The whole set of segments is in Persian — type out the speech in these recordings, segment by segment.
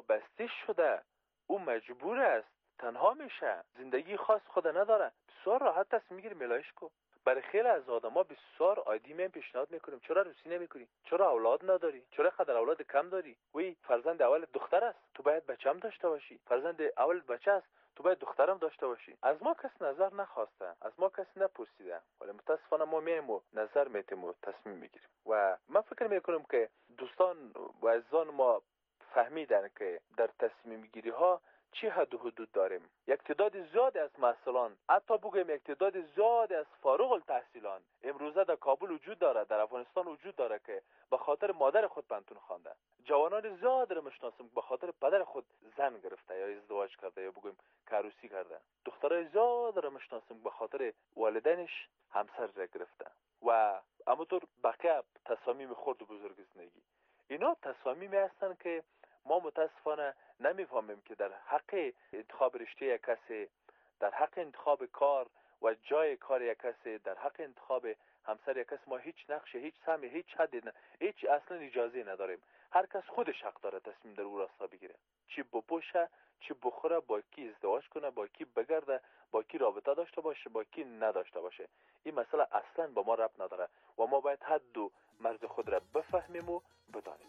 وابسته شده، او مجبور است، تنها میشه، زندگی خاص خود نداره، بسیار راحت تصمیم میگیری ملایش کو. برای خیلی از آدما بسیار عادی من پیشنهاد میکنیم چرا روسی نمیکنی؟ چرا اولاد نداری؟ چرا قدر اولاد کم داری؟ وی فرزند اول دختر است، تو باید بچه‌ام داشته باشی. فرزند اول بچه است، تو باید دخترم داشته باشی. از ما کس نظر نخواسته، از ما کس نپرسیده، ولی متاسفانه ما میایم و نظر میتیم و تصمیم میگیریم. و من فکر میکنم که دوستان و عزیزان ما فهمیدن که در تصمیم گیری ها چه حد و حدود داریم. یک تعداد زیاد از مسئولان، حتی بگویم یک تعداد زیاد از فارغ التحصیلان امروزه در کابل وجود داره، در افغانستان وجود داره که به خاطر مادر خود پنتون خوانده. جوانان زیاد را میشناسم به خاطر پدر خود زن گرفته یا ازدواج کرده یا بگویم که عروسی کرده. دخترای زیاد را میشناسم به خاطر والدینش همسر را گرفته. و همونطور بقیه تصامیم خرد و بزرگ زندگی. اینا تصامیمی هستن که ما متاسفانه نمیفهمیم که در حق انتخاب رشته یک کسی، در حق انتخاب کار و جای کار یک کسی، در حق انتخاب همسر یک کسی ما هیچ نقشه، هیچ سهمی، هیچ حدی هیچ اصلا اجازه نداریم. هر کس خودش حق داره تصمیم در او راستا بگیره، چی بپوشه، چی بخوره، با کی ازدواج کنه، با کی بگرده، با کی رابطه داشته باشه، با کی نداشته باشه. این مسئله اصلا با ما ربط نداره و ما باید حد و مرز خود را بفهمیم و بدانیم.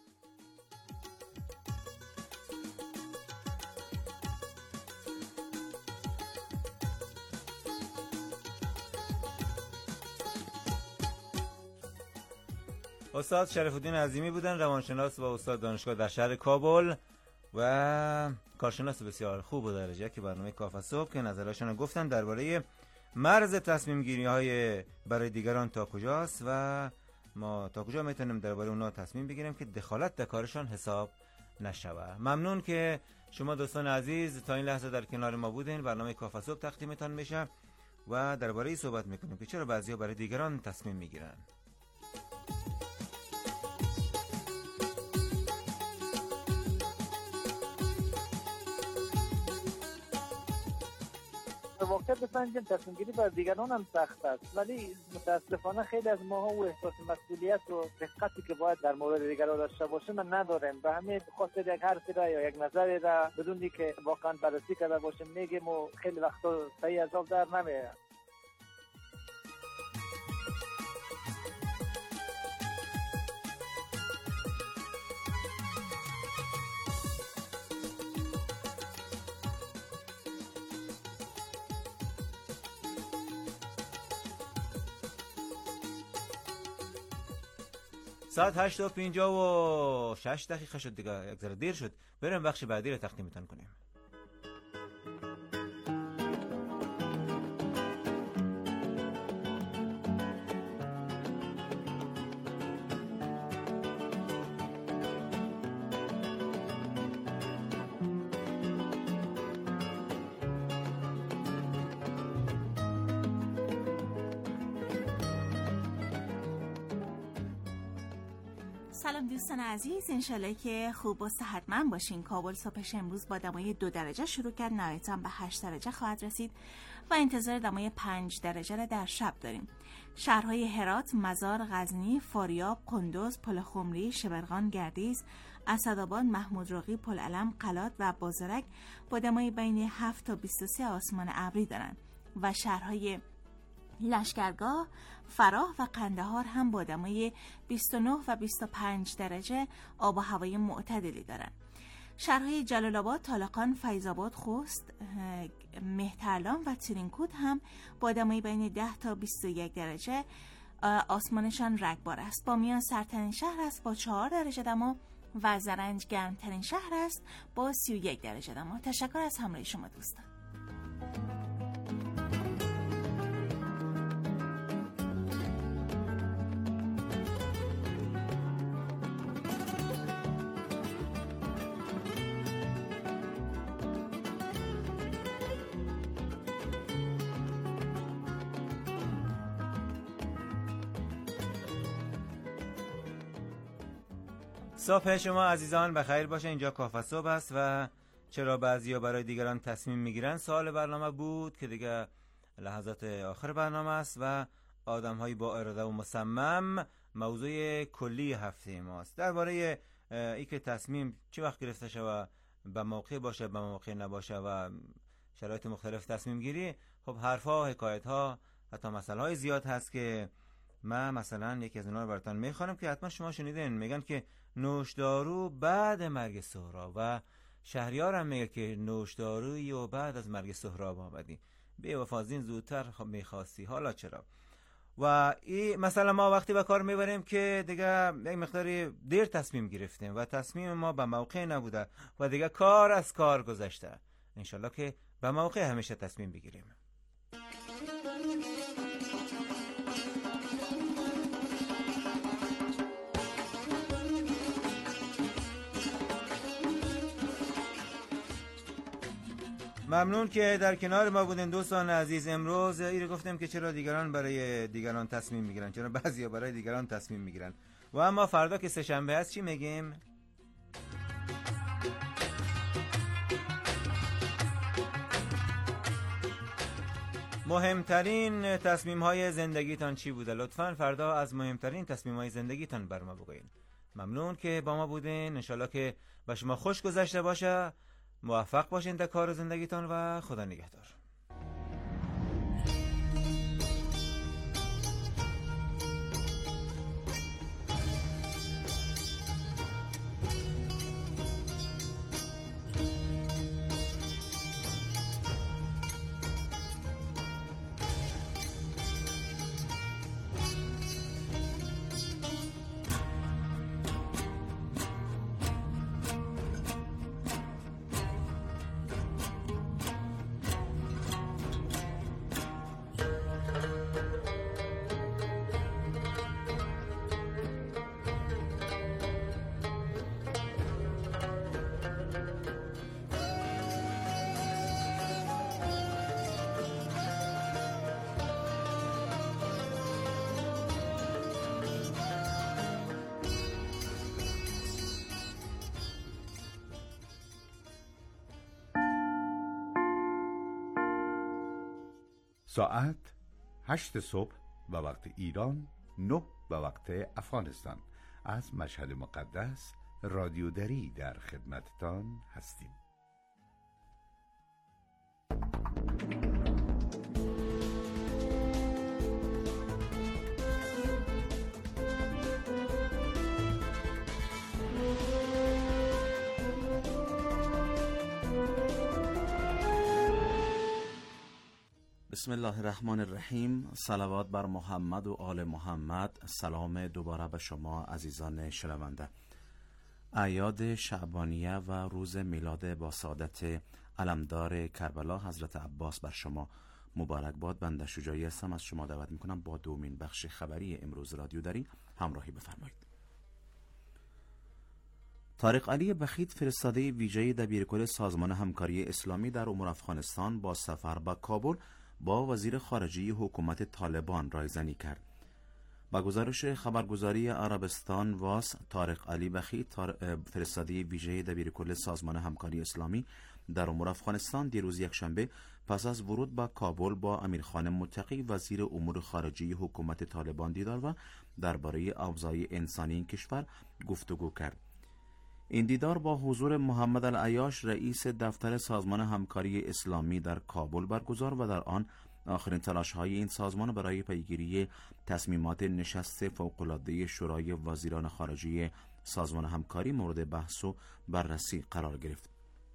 استاد شریف‌الدین عظیمی بودن، روانشناس و استاد دانشگاه در شهر کابل و کارشناس بسیار خوب و درجه که برنامه کافه صبح که نظرشون رو گفتن درباره مرز تصمیم گیری های برای دیگران تا کجاست و ما تا کجا میتونیم درباره اونا تصمیم بگیریم که دخالت در کارشان حساب نشوه. ممنون که شما دوستان عزیز تا این لحظه در کنار ما بودین. برنامه کافه صبح تقدیمتان میشه و درباره این صحبت میکنیم که چرا بعضیا برای دیگران تصمیم میگیرن. واقعا بسنجیم تصمیم گیری بر دیگران هم سخت است، ولی متاسفانه خیلی از ماها و احساس مسئولیت و دقتی که باید در مورد دیگران داشته باشیم نداریم. به همین خاطر یک حرفی را یا یک نظری را بدون که واقعا بررسی کرده باشیم میگیم و خیلی وقتا صحیح از آب در نمیاد. ساعت 8:56 شد دیگه، یک ذره دیر شد. بریم بخش بعدی رو تقدیمتون کنیم. سلام دوستان عزیز، انشالله که خوب و صحتمند باشین. کابل صبحش امروز با دمای 2 درجه شروع کرد، نهایتاً به 8 درجه خواهد رسید و انتظار دمای 5 درجه را در شب داریم. شهرهای هرات، مزار، غزنی، فاریاب، قندوز، پلخمری، شبرغان، گردیز، اسدآباد، محمود رقی، پلعلم، قلات و بازرگ با دمای بین 7 تا 23 آسمان ابری دارند و شهرهای لشکرگاه، فراه و قندهار هم با دمای 29 و 25 درجه آب و هوای معتدلی دارند. شهرهای جلال آباد، طالقان، فیض‌آباد، خوست، مهترلام و ترینکوت هم با دمای بین 10 تا 21 درجه آسمانشان رگبار است. بامیان سردترین شهر است با 4 درجه دما و زرنج گرمترین شهر است با 31 درجه دما. تشکر از همراهی شما دوستان. صبح شما عزیزان بخیر باشه. اینجا کافه صبح است و چرا بعضیا برای دیگران تصمیم میگیرن سوال برنامه بود که دیگه لحظات آخر برنامه است و آدم‌های با اراده و مصمم موضوع کلی هفته ماست. درباره اینکه تصمیم چه وقت گرفته شود به موقع باشه به موقع نباشه و شرایط مختلف تصمیم گیری، خب حرفا، حکایت ها، حتی مسائل های زیاد هست که من مثلا یکی از اینا رو براتون میخوانم که حتما شما شنیدین. میگن که نوشدارو بعد مرگ سهراب و شهریار هم میگه که نوشدارویی و بعد از مرگ سهراب آمدی، بی وفازین زودتر میخواستی حالا چرا. و این مثلا ما وقتی به کار میبریم که دیگه یک مقداری دیر تصمیم گرفتیم و تصمیم ما به موقع نبوده و دیگه کار از کار گذشته، انشالله که به موقع همیشه تصمیم بگیریم. ممنون که در کنار ما بودین دوستان عزیز. امروز ایره گفتیم که چرا دیگران برای دیگران تصمیم میگیرن، چرا بعضیا برای دیگران تصمیم میگیرن. و اما فردا که سه‌شنبه است چی میگیم؟ مهمترین تصمیم های زندگیتان چی بوده؟ لطفاً فردا از مهمترین تصمیم های زندگیتان بر ما بگوین. ممنون که با ما بودین. انشالله که به شما خوش گذشته باشه، موفق باشین در کار زندگیتان و خدا نگهدار. ساعت 8 صبح به وقت ایران، 9 به وقت افغانستان. از مشهد مقدس رادیو دری در خدمتتان هستیم. بسم الله الرحمن الرحیم. صلوات بر محمد و آل محمد. سلام دوباره به شما عزیزان شنونده. اعیاد شعبانیه و روز میلاد با سعادت علمدار کربلا حضرت عباس بر شما مبارک باد. بنده شجاعی هستم، از شما دعوت میکنم با دومین بخش خبری امروز رادیو دری همراهی بفرمایید. طارق علی بخیت، فرستاده ویژه دبیرکل سازمان همکاری اسلامی در امور افغانستان، با سفر به کابل با وزیر خارجه حکومت طالبان رایزنی کرد. با گزارش خبرگزاری عربستان واس، طارق علی بخیت، فرستاده ویژه دبیرکل سازمان همکاری اسلامی در امور افغانستان، دیروز یکشنبه پس از ورود به کابل با امیرخان متقی وزیر امور خارجه حکومت طالبان دیدار و درباره اوضاع انسانی این کشور گفتگو کرد. این دیدار با حضور محمد العیاش، رئیس دفتر سازمان همکاری اسلامی در کابل برگزار و در آن آخرین تلاش‌های این سازمان برای پیگیری تصمیمات نشست فوق‌العاده شورای وزیران خارجه سازمان همکاری مورد بحث و بررسی قرار گرفت.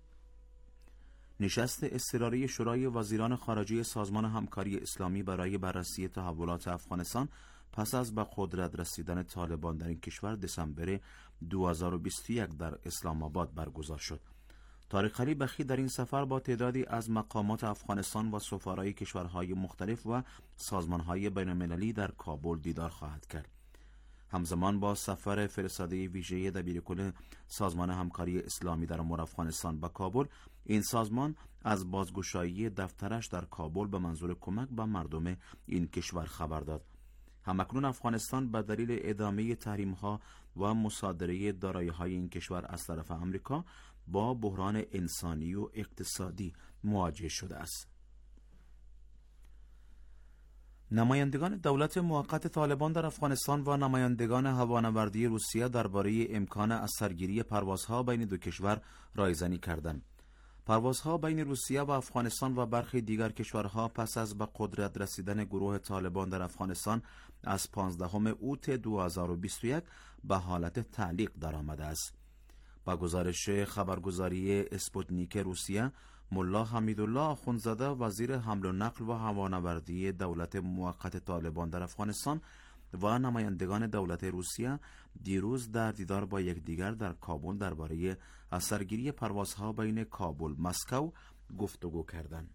نشست اضطراری شورای وزیران خارجه سازمان همکاری اسلامی برای بررسی تحولات افغانستان پس از به قدرت رسیدن طالبان در این کشور دسامبر 2021 در اسلام آباد برگزار شد. طارق علی بخیت در این سفر با تعدادی از مقامات افغانستان و سفرای کشورهای مختلف و سازمانهای بین‌المللی در کابل دیدار خواهد کرد. همزمان با سفر فرستاده ویژه دبیرکل سازمان همکاری اسلامی در امور افغانستان به کابل، این سازمان از بازگشایی دفترش در کابل به منظور کمک به مردم این کشور خبر داد. همکنون افغانستان به دلیل ادامه تحریم‌ها و مصادره دارایی‌های این کشور از طرف آمریکا با بحران انسانی و اقتصادی مواجه شده است. نمایندگان دولت موقت طالبان در افغانستان و نمایندگان هوانوردی روسیه درباره امکان از سرگیری پروازها بین دو کشور رایزنی کردند. پروازها بین روسیه و افغانستان و برخی دیگر کشورها پس از به قدرت رسیدن گروه طالبان در افغانستان از 15 اوت 2021 به حالت تعلیق درآمده است. با گزارش خبرگزاری اسپوتنیک روسیه، ملا حمیدالله آخوندزاده وزیر حمل و نقل و هوانوردی دولت موقت طالبان در افغانستان و نمایندگان دولت روسیه دیروز در دیدار با یکدیگر در کابل درباره از سرگیری پروازها بین کابل مسکو گفتگو کردند.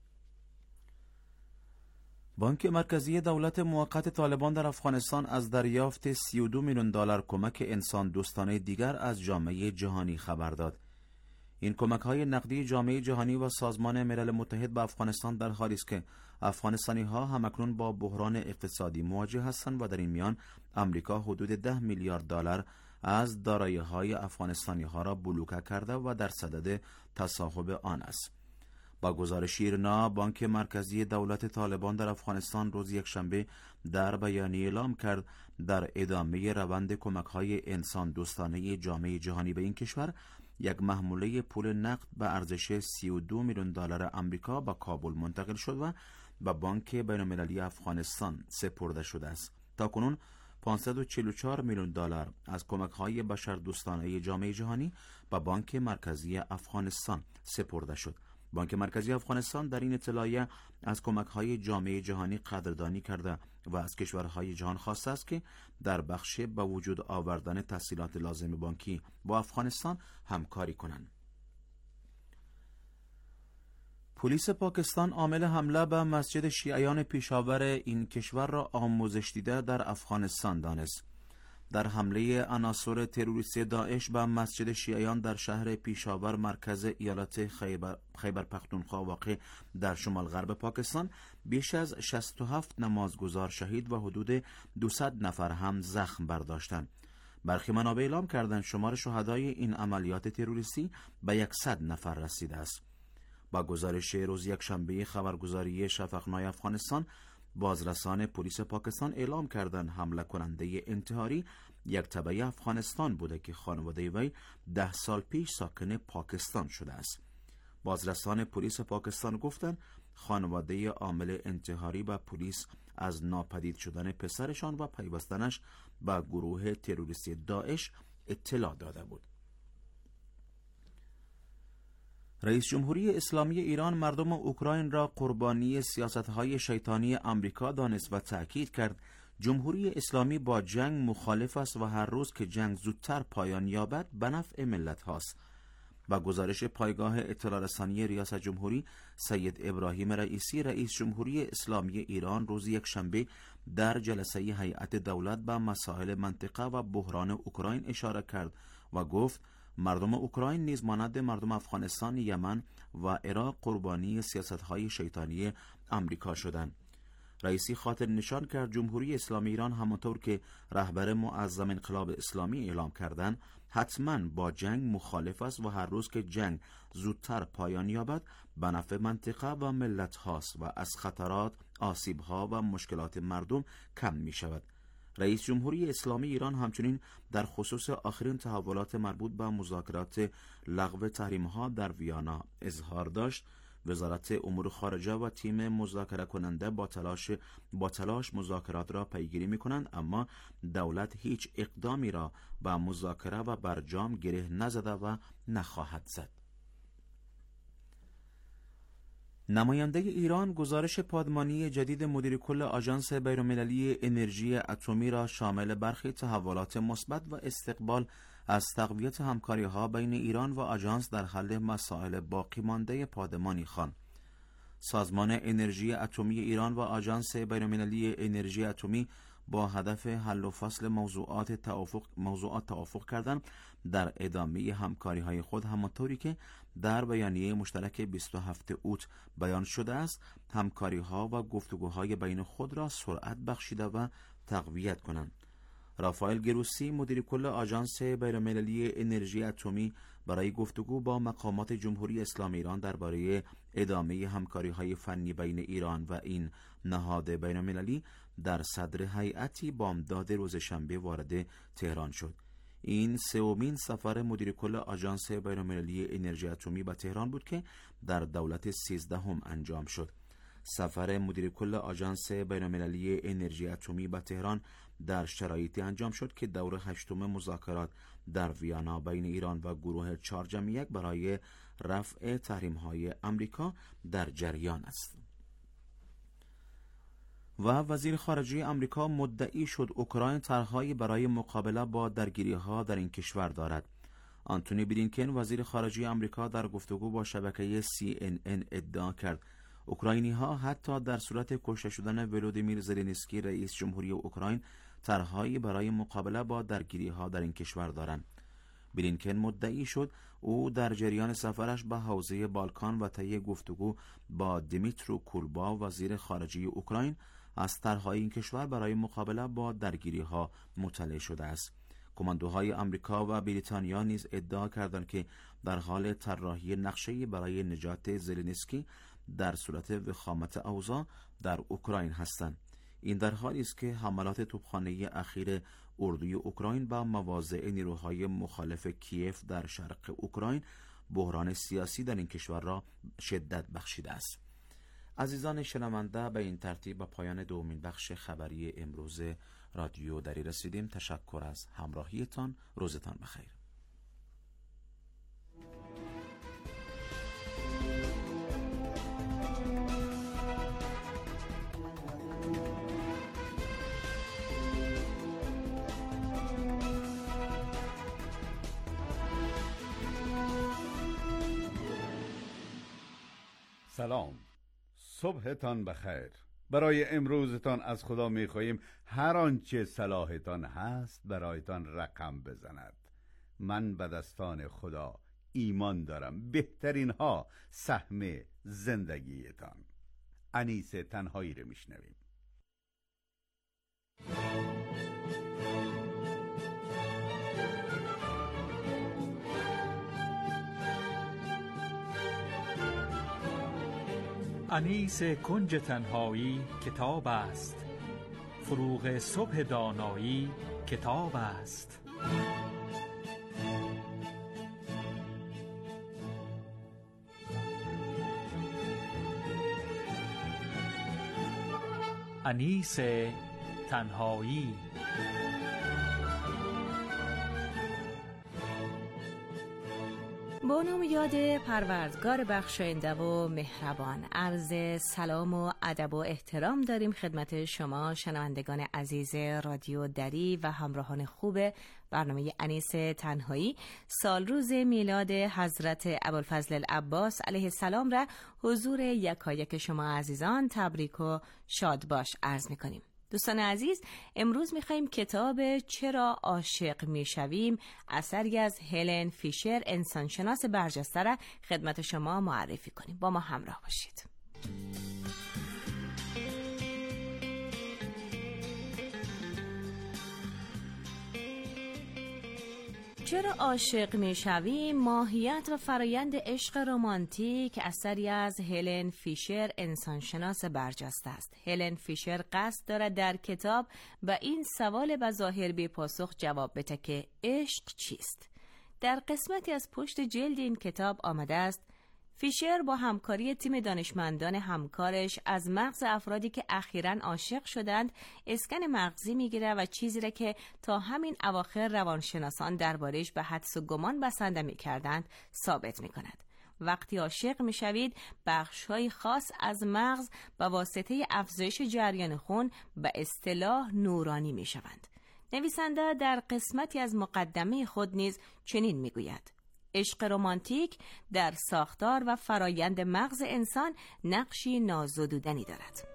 بانک مرکزی دولت موقت طالبان در افغانستان از دریافت 32 میلیون دلار کمک انسان دوستانه دیگر از جامعه جهانی خبر داد. این کمک‌های نقدی جامعه جهانی و سازمان ملل متحد به افغانستان در حالی است که افغانستانی‌ها همکنون با بحران اقتصادی مواجه هستند و در این میان آمریکا حدود 10 میلیارد دلار از دارایی‌های افغانستانی‌ها را بلوکه کرده و در صدد تصاحب آن است. با گزارش ایرنا، بانک مرکزی دولت طالبان در افغانستان روز یکشنبه در بیانیه اعلام کرد در ادامه روند کمک‌های انسان دوستانه جامعه جهانی به این کشور یک محموله پول نقد به ارزش 32 میلیون دلار آمریکا به کابل منتقل شد و به بانک بین‌المللی افغانستان سپرده شده است. تاکنون 544 میلیون دلار از کمک‌های بشردوستانه جامعه جهانی به بانک مرکزی افغانستان سپرده شد. بانک مرکزی افغانستان در این اطلاعیه از کمک‌های جامعه جهانی قدردانی کرده و از کشورهای جهان خواسته است که در بخش به وجود آوردن تسهیلات لازم بانکی با افغانستان همکاری کنند. پلیس پاکستان عامل حمله به مسجد شیعیان پیشاور این کشور را آموزش دیده در افغانستان دانست. در حمله عناصر تروریستی داعش به مسجد شیعیان در شهر پیشاور مرکز ایالت خیبر پختونخوا واقع در شمال غرب پاکستان بیش از 67 نمازگزار شهید و حدود 200 نفر هم زخم برداشتند. برخی منابع اعلام کردند شمار شهدای این عملیات تروریستی به 100 نفر رسیده است. با گزارش روز یکشنبه خبرگزاری شفقنای افغانستان، بازرسان پلیس پاکستان اعلام کردند حمله کننده انتحاری یک تبعی افغانستان بوده که خانواده وی 10 سال پیش ساکن پاکستان شده است. بازرسان پلیس پاکستان گفتند خانواده عامل انتحاری به پلیس از ناپدید شدن پسرشان و پیوستنش به گروه تروریستی داعش اطلاع داده بود. رئیس جمهوری اسلامی ایران مردم اوکراین را قربانی سیاست‌های شیطانی آمریکا دانست و تأکید کرد جمهوری اسلامی با جنگ مخالف است و هر روز که جنگ زودتر پایان یابد به نفع ملت هاست. با گزارش پایگاه اطلاع رسانی ریاست جمهوری، سید ابراهیم رئیسی رئیس جمهوری اسلامی ایران روز یکشنبه در جلسه هیئت دولت به مسائل منطقه و بحران اوکراین اشاره کرد و گفت مردم اوکراین نیز مانند مردم افغانستان، یمن و عراق قربانی سیاست‌های شیطانی آمریکا شدند. رئیسی خاطر نشان کرد جمهوری اسلامی ایران همانطور که رهبر معظم انقلاب اسلامی اعلام کردند حتما با جنگ مخالف است و هر روز که جنگ زودتر پایان یابد به نفع منطقه و ملت هاست و از خطرات، آسیب‌ها و مشکلات مردم کم می شود. رئیس جمهوری اسلامی ایران همچنین در خصوص آخرین تحولات مربوط به مذاکرات لغو تحریم‌ها در ویانا اظهار داشت وزارت امور خارجه و تیم مذاکره کننده با تلاش مذاکرات را پیگیری می‌کنند، اما دولت هیچ اقدامی را به مذاکره و برجام گره نزده و نخواهد زد. نماینده ایران گزارش پادمانی جدید مدیر کل آژانس بین‌المللی انرژی اتمی را شامل برخی تحولات مثبت و استقبال از تقویت همکاری‌ها بین ایران و آژانس در حل مسائل باقی مانده پادمانی خواند. سازمان انرژی اتمی ایران و آژانس بین‌المللی انرژی اتمی با هدف حل و فصل موضوعات توافق کردند در ادامه همکاری‌های خود همانطوری که در بیانیه مشترک 27 اوت بیان شده است همکاری‌ها و گفتگوهای بین خود را سرعت بخشیده و تقویت کنند. رافائل گروسی مدیر کل آژانس بین‌المللی انرژی اتمی برای گفتگو با مقامات جمهوری اسلامی ایران درباره ادامه همکاری‌های فنی بین ایران و این نهاد بین‌المللی در صدر هیئتی بامداد روز شنبه وارد تهران شد. این سومین سفر مدیر کل آژانس بین‌المللی انرژی اتمی به تهران بود که در دولت 13 انجام شد. سفر مدیر کل آژانس بین‌المللی انرژی اتمی به تهران در شرایطی انجام شد که دور 8 مذاکرات در ویانا بین ایران و گروه 4+1 برای رفع تحریم‌های آمریکا در جریان است. و وزیر خارجه آمریکا مدعی شد اوکراین طرح‌هایی برای مقابله با درگیری‌ها در این کشور دارد. آنتونی بلینکن وزیر خارجه آمریکا در گفتگو با شبکه CNN ادعا کرد اوکراینی‌ها حتی در صورت کشته شدن ولودیمیر زلنسکی رئیس جمهوری اوکراین طرح‌هایی برای مقابله با درگیری‌ها در این کشور دارند. بلینکن مدعی شد او در جریان سفرش به حوزه بالکان و طی گفتگو با دیمیترو کولبا وزیر خارجه اوکراین از طرح‌های این کشور برای مقابله با درگیری‌ها مطلع شده است. کماندوهای آمریکا و بریتانیا نیز ادعا کردند که در حال طراحی نقشه‌ای برای نجات زلنسکی در صورت وخامت اوضاع در اوکراین هستند. این در حالی است که حملات توپخانه‌ای اخیر اردوی اوکراین با مواضع نیروهای مخالف کیف در شرق اوکراین بحران سیاسی در این کشور را شدت بخشیده است. عزیزان شنونده، به این ترتیب به پایان دومین بخش خبری امروز رادیو دری رسیدیم. تشکر از همراهیتان. روزتان بخیر. سلام، صبحتان بخیر. برای امروزتان از خدا می‌خواهیم هر آنچه صلاحتان هست برایتان رقم بزند. من به دستان خدا ایمان دارم بهترین ها سهم زندگیتان. انیس تنهایی رو میشنویم. انیس کنج تنهایی کتاب است، فروغ صبح دانایی کتاب است. انیس تنهایی. با نام یاد پروردگار بخشاینده و مهربان، عرض سلام و ادب و احترام داریم خدمت شما شنوندگان عزیز رادیو دری و همراهان خوب برنامه انیس تنهایی. سال روز میلاد حضرت ابوالفضل العباس علیه السلام را حضور یکایک شما عزیزان تبریک و شاد باش عرض می‌کنیم. دوستان عزیز، امروز می‌خوایم کتاب چرا عاشق میشویم اثری از هلن فیشر انسانشناس برجسته را خدمت شما معرفی کنیم. با ما همراه باشید. چرا عاشق میشویم، ماهیت و فرایند عشق رمانتیک اثری از هلن فیشر انسانشناس برجسته است. هلن فیشر قصد دارد در کتاب به این سوال بظاهر بی پاسخ جواب بده که عشق چیست. در قسمتی از پشت جلد این کتاب آمده است فیشر با همکاری تیم دانشمندان همکارش از مغز افرادی که اخیراً عاشق شدند اسکن مغزی میگیره و چیزی را که تا همین اواخر روانشناسان درباره‌اش به حدس و گمان بسنده میکردند ثابت میکند. وقتی عاشق میشوید بخش‌های خاص از مغز به واسطه افزایش جریان خون به اصطلاح نورانی میشوند. نویسنده در قسمتی از مقدمه خود نیز چنین میگوید: عشق رمانتیک در ساختار و فرایند مغز انسان نقشی نازدودنی دارد.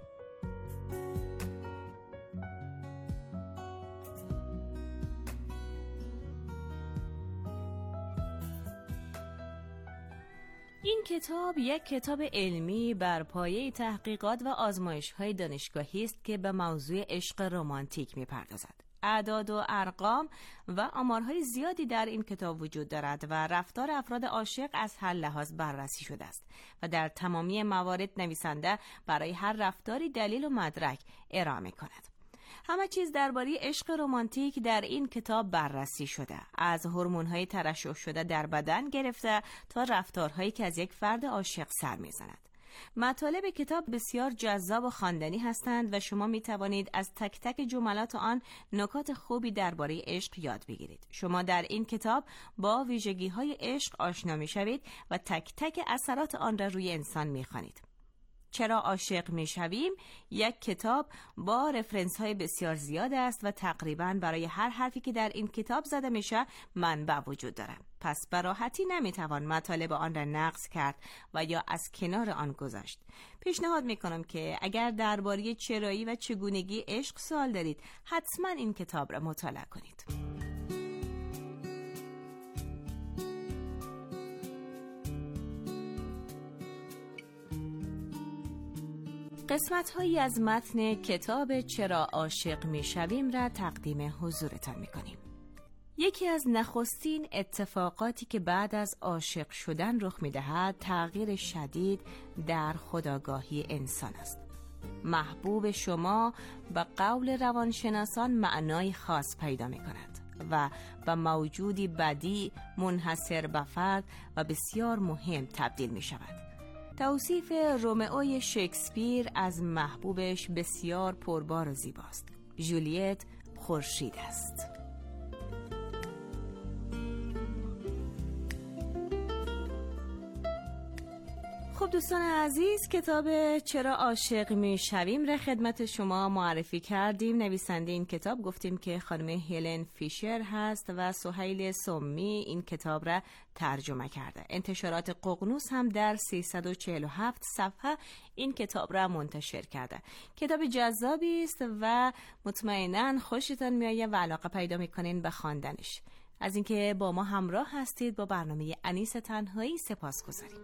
این کتاب یک کتاب علمی بر پایه تحقیقات و آزمایش‌های دانشگاهی است که به موضوع عشق رمانتیک می‌پردازد. اعداد و ارقام و آمارهای زیادی در این کتاب وجود دارد و رفتار افراد عاشق از هر لحاظ بررسی شده است و در تمامی موارد نویسنده برای هر رفتاری دلیل و مدرک ارائه می‌کند. همه چیز درباره عشق رمانتیک در این کتاب بررسی شده، از هورمون‌های ترشح شده در بدن گرفته تا رفتارهایی که از یک فرد عاشق سر می‌زند. مطالب کتاب بسیار جذاب و خواندنی هستند و شما می توانید از تک تک جملات آن نکات خوبی درباره عشق یاد بگیرید. شما در این کتاب با ویژگی‌های عشق آشنا می شوید و تک تک اثرات آن را روی انسان می خوانید. چرا عاشق می شویم؟ یک کتاب با رفرنس های بسیار زیاد است و تقریباً برای هر حرفی که در این کتاب زده میشه منبع وجود دارد. پس به راحتی نمی توان مطالب آن را نقض کرد و یا از کنار آن گذاشت. پیشنهاد می کنم که اگر درباره چرایی و چگونگی عشق سوال دارید حتما این کتاب را مطالعه کنید. قسمت‌هایی از متن کتاب چرا عاشق می‌شویم را تقدیم حضورتان می‌کنیم. یکی از نخستین اتفاقاتی که بعد از عاشق شدن رخ می‌دهد تغییر شدید در خودآگاهی انسان است. محبوب شما به قول روانشناسان معنای خاص پیدا می‌کند و به موجودی بدیع منحصر به فرد و بسیار مهم تبدیل می‌شود. توصیف رومئوی شکسپیر از محبوبش بسیار پربار و زیباست. جولیت خورشید است. خب دوستان عزیز، کتاب چرا عاشق میشویم را خدمت شما معرفی کردیم. نویسنده این کتاب گفتیم که خانم هلن فیشر هست و سهیل سمی این کتاب را ترجمه کرده. انتشارات ققنوس هم در 347 صفحه این کتاب را منتشر کرده. کتاب جذابی است و مطمئناً خوشتان میآید و علاقه پیدا میکنین به خواندنش. از اینکه با ما همراه هستید با برنامه انیس تنهایی سپاسگزاریم.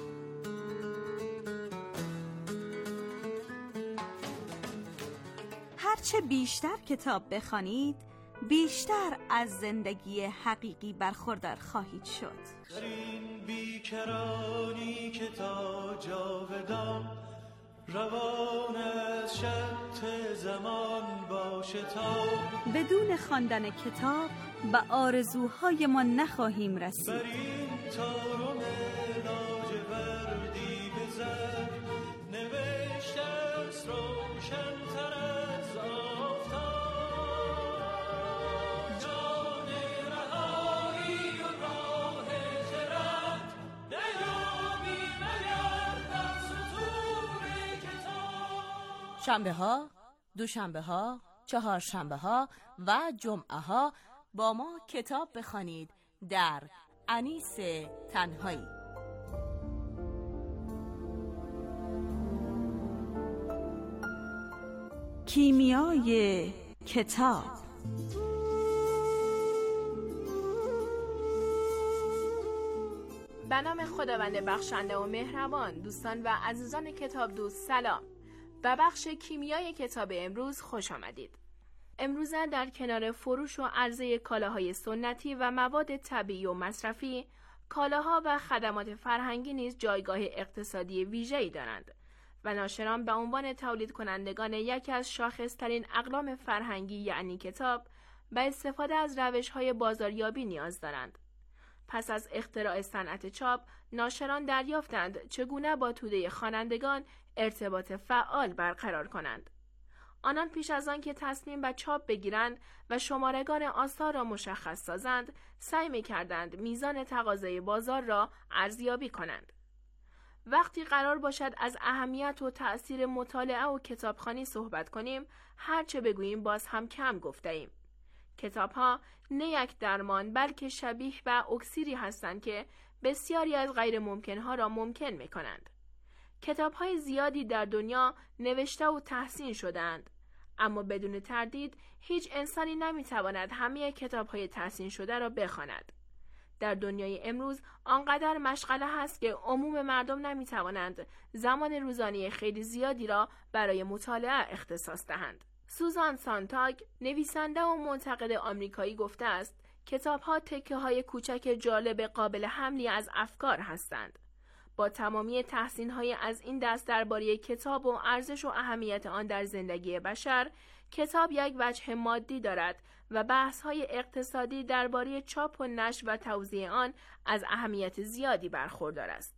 هرچه بیشتر کتاب بخوانید بیشتر از زندگی حقیقی برخوردار خواهید شد. در این بیکرانی که تا جاودان روان از شط زمان باشه تا بدون خواندن کتاب به آرزوهای ما نخواهیم رسید. بر این تارم لاجوردی بزر نوشته است روشن‌تر از آفتاب جان رهایی و راه خرد نیابی مگر در سطور کتاب. شنبه ها، دوشنبه ها، چهارشنبه ها و جمعه ها با ما کتاب بخوانید در انیس تنهایی. کیمیای کتاب. به نام خداوند بخشنده و مهربان. دوستان و عزیزان کتاب دوست سلام. به بخش کیمیای کتاب امروز خوش آمدید. امروز در کنار فروش و عرضه کالاهای سنتی و مواد طبیعی و مصرفی، کالاها و خدمات فرهنگی نیز جایگاه اقتصادی ویژه‌ای دارند و ناشران به عنوان تولید کنندگان یکی از شاخص‌ترین اقلام فرهنگی یعنی کتاب به استفاده از روش‌های بازاریابی نیاز دارند. پس از اختراع صنعت چاپ، ناشران دریافتند چگونه با توده خوانندگان ارتباط فعال برقرار کنند. آنان پیش از آن که تصمیم به چاپ بگیرند و شمارگان آثار را مشخص سازند، سعی می‌کردند میزان تقاضای بازار را ارزیابی کنند. وقتی قرار باشد از اهمیت و تأثیر مطالعه و کتابخوانی صحبت کنیم، هرچه بگوییم باز هم کم گفته‌ایم. کتاب‌ها نه یک درمان بلکه شبیه به اکسیری هستند که بسیاری از غیر ممکن‌ها را ممکن می‌کنند. کتاب‌های زیادی در دنیا نوشته و تحسین شده‌اند، اما بدون تردید هیچ انسانی نمی‌تواند همه کتاب‌های تحسین شده را بخواند. در دنیای امروز آنقدر مشغله هست که عموم مردم نمی‌توانند زمان روزانه خیلی زیادی را برای مطالعه اختصاص دهند. سوزان سانتاگ، نویسنده و منتقد آمریکایی، گفته است کتاب‌ها تکه‌های کوچک جالب قابل حملی از افکار هستند. با تمامی تحسین‌های از این دست درباره کتاب و ارزش و اهمیت آن در زندگی بشر، کتاب یک وجه مادی دارد و بحث‌های اقتصادی درباره چاپ و نشر و توزیع آن از اهمیت زیادی برخوردار است.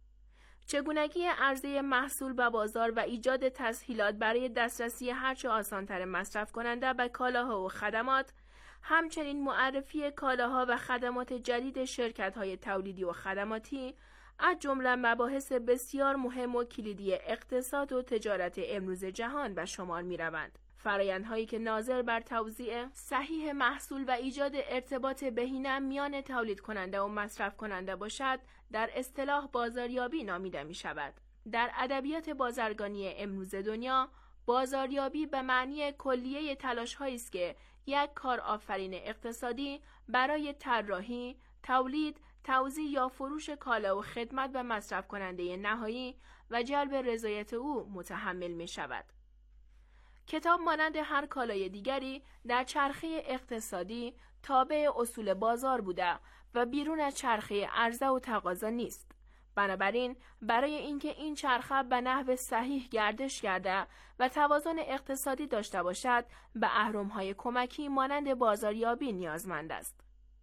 چگونگی عرضه محصول به بازار و ایجاد تسهیلات برای دسترسی هرچه آسان‌تر مصرف کننده به کالاها و خدمات، همچنین معرفی کالاها و خدمات جدید شرکت‌های تولیدی و خدماتی، از جمله مباحث بسیار مهم و کلیدی اقتصاد و تجارت امروز جهان به شمار می‌روند. فرآیندهایی که ناظر بر توزیع صحیح محصول و ایجاد ارتباط بهینه میان تولید کننده و مصرف کننده باشد، در اصطلاح بازاریابی نامیده می شود. در ادبیات بازرگانی امروز دنیا، بازاریابی به معنی کلیه تلاش‌هایی است که یک کارآفرین اقتصادی برای طراحی، تولید، توزیع یا فروش کالا و خدمت به مصرف کننده نهایی و جلب رضایت او متحمل می شود. کتاب مانند هر کالای دیگری در چرخه اقتصادی تابع اصول بازار بوده و بیرون از چرخه عرضه و تقاضا نیست. بنابراین برای اینکه این چرخه به نحو صحیح گردش کرده و توازن اقتصادی داشته باشد، به اهرم‌های کمکی مانند بازاریابی نیازمند است.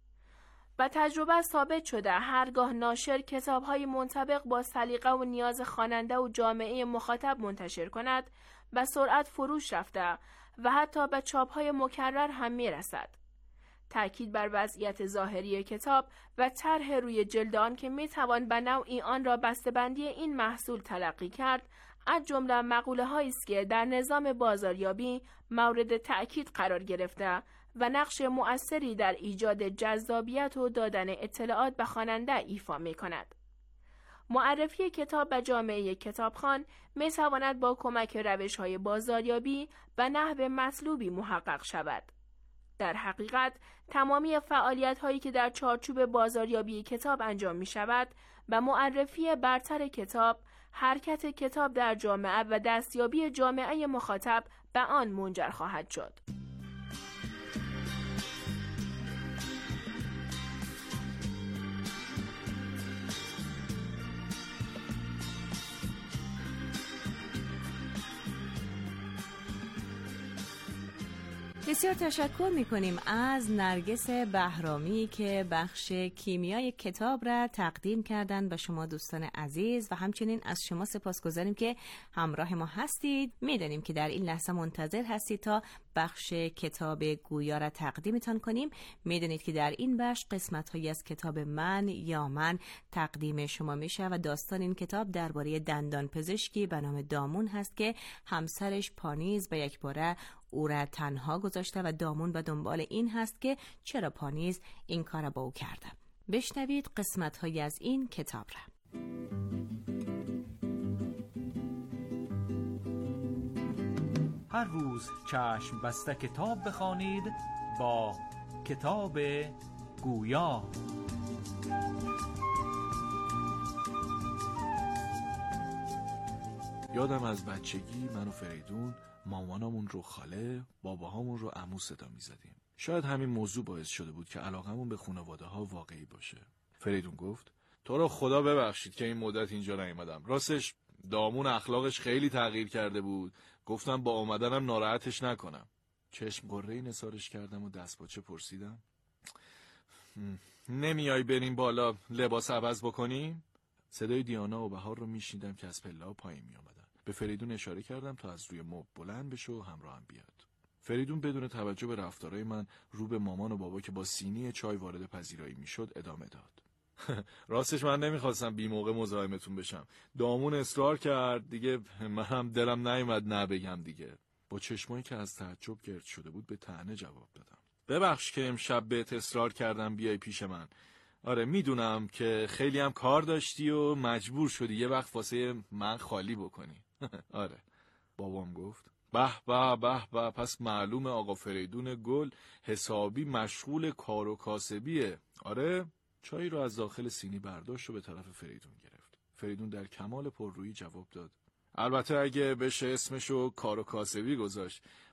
و تجربه ثابت شده هرگاه ناشر کتاب‌های منطبق با سلیقه و نیاز خواننده و جامعه مخاطب منتشر کند، به سرعت فروش رفته و حتی به چاپ‌های مکرر هم می‌رسد. تأکید بر وضعیت ظاهری کتاب و طرح روی جلد آن که می‌توان به نوعی آن را بسته‌بندی این محصول تلقی کرد، از جمله مقوله‌هایی است که در نظام بازاریابی مورد تأکید قرار گرفته و نقش مؤثری در ایجاد جذابیت و دادن اطلاعات به خواننده ایفا می‌کند. معرفی کتاب به جامعه کتابخوان می‌تواند با کمک روش‌های بازاریابی به نحو مطلوبی محقق شود. در حقیقت تمامی فعالیت‌هایی که در چارچوب بازاریابی کتاب انجام می‌شود، به معرفی برتر کتاب، حرکت کتاب در جامعه و دستیابی جامعه مخاطب به آن منجر خواهد شد. بسیار تشکر می‌کنیم از نرگس بهرامی که بخش کیمیای کتاب را تقدیم کردند به شما دوستان عزیز و همچنین از شما سپاسگزاریم که همراه ما هستید. می‌دانیم که در این لحظه منتظر هستید تا بخش کتاب گویا را تقدیمتان کنیم. می‌دانید که در این بخش قسمت‌هایی از کتاب من یا من تقدیم شما میشه و داستان این کتاب درباره دندان پزشکی به نام دامون هست که همسرش پانیز به یک باره او را تنها گذاشته و دامون به دنبال این هست که چرا پانیز این کار را با او کرده. بشنوید قسمت‌هایی از این کتاب را. هر روز چشم بسته کتاب بخوانید با کتاب گویا. یادم از بچگی من و فریدون مامانامون رو خاله، باباهامون رو عمو صدا می‌زدیم. شاید همین موضوع باعث شده بود که علاقمون به خانواده‌ها واقعی باشه. فریدون گفت: تو رو خدا ببخشید که این مدت اینجا نیومدم. راستش دامون اخلاقش خیلی تغییر کرده بود. گفتم با اومدنم ناراحتش نکنم. چشم قره‌ای نثارش کردم و دستپاچه پرسیدم: نمیای بریم بالا لباس عوض بکنیم؟ صدای دیانا و بهار رو میشنیدم که از پله‌ها پایین میآمدن. به فریدون اشاره کردم تا از روی مبل بلند بشه و همراهم بیاد. فریدون بدون توجه به رفتارهای من رو به مامان و بابا که با سینی چای وارد پذیرایی میشد ادامه داد. راستش من نمیخواستم بی موقع مزاحمتون بشم. دامون اصرار کرد دیگه، منم دلم نیومد نه بگم دیگه. با چشمایی که از تعجب گرد شده بود به طعنه جواب دادم: ببخش که امشب بهت اصرار کردم بیای پیش من. آره میدونم که خیلی هم کار داشتی و مجبور شدی یه وقت واسه من خالی بکنی. آره. بابام گفت: به به به به، پس معلومه آقا فریدون گل حسابی مشغول کار و کاسبیه. آره. چای رو از داخل سینی برداشت و به طرف فریدون گرفت. فریدون در کمال پررویی جواب داد: البته اگه بشه اسمشو کار و کاسبی گذاشت.